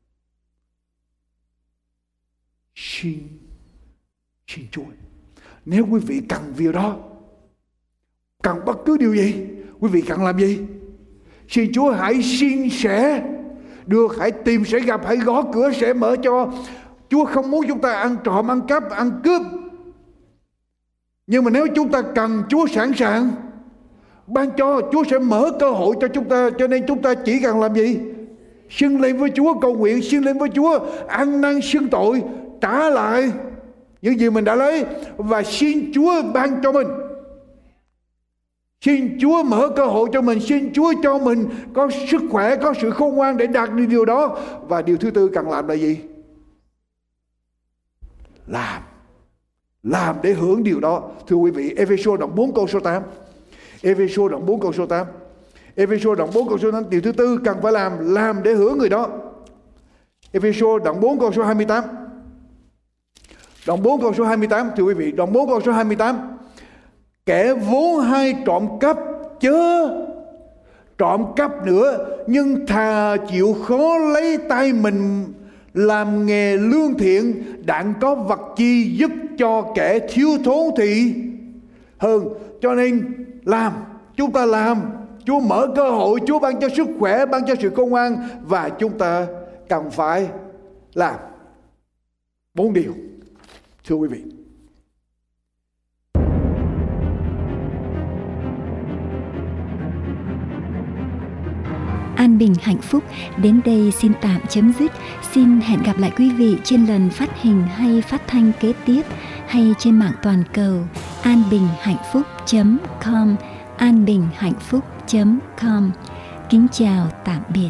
xin Chúa. Nếu quý vị cần việc đó, cần bất cứ điều gì, quý vị cần làm gì? Xin Chúa. Hãy xin sẽ được, hãy tìm sẽ gặp, hãy gõ cửa sẽ mở cho. Chúa không muốn chúng ta ăn trộm, ăn cắp, ăn cướp. Nhưng mà nếu chúng ta cần, Chúa sẵn sàng ban cho. Chúa sẽ mở cơ hội cho chúng ta. Cho nên chúng ta chỉ cần làm gì? Xưng lên với Chúa, cầu nguyện, xưng lên với Chúa, ăn năn xưng tội, trả lại những gì mình đã lấy, và xin Chúa ban cho mình. Xin Chúa mở cơ hội cho mình. Xin Chúa cho mình có sức khỏe, có sự khôn ngoan để đạt được điều đó. Và điều thứ tư cần làm là gì? Làm để hưởng điều đó. Thưa quý vị, Ê-phê-sô đoạn 4 câu số 8. Ê-phê-sô đoạn 4 câu số 8. Ê-phê-sô đoạn 4 câu số 8. Điều thứ tư cần phải làm để hưởng người đó. Ê-phê-sô đoạn 4 câu số 28. Đoạn 4 câu số 28. Thưa quý vị, đoạn 4 câu số 28. Kẻ vốn hay trộm cắp chớ trộm cắp nữa, nhưng thà chịu khó lấy tay mình làm nghề lương thiện, đặng có vật chi giúp cho kẻ thiếu thốn thì hơn. Cho nên chúng ta làm. Chúa mở cơ hội, Chúa ban cho sức khỏe, ban cho sự khôn ngoan, và chúng ta cần phải làm 4 điều. Thưa quý vị, An Bình Hạnh Phúc đến đây xin tạm chấm dứt. Xin hẹn gặp lại quý vị trên lần phát hình hay phát thanh kế tiếp, hay trên mạng toàn cầu anbinhhạnhphúc.com, anbinhhạnhphúc.com. Kính chào tạm biệt.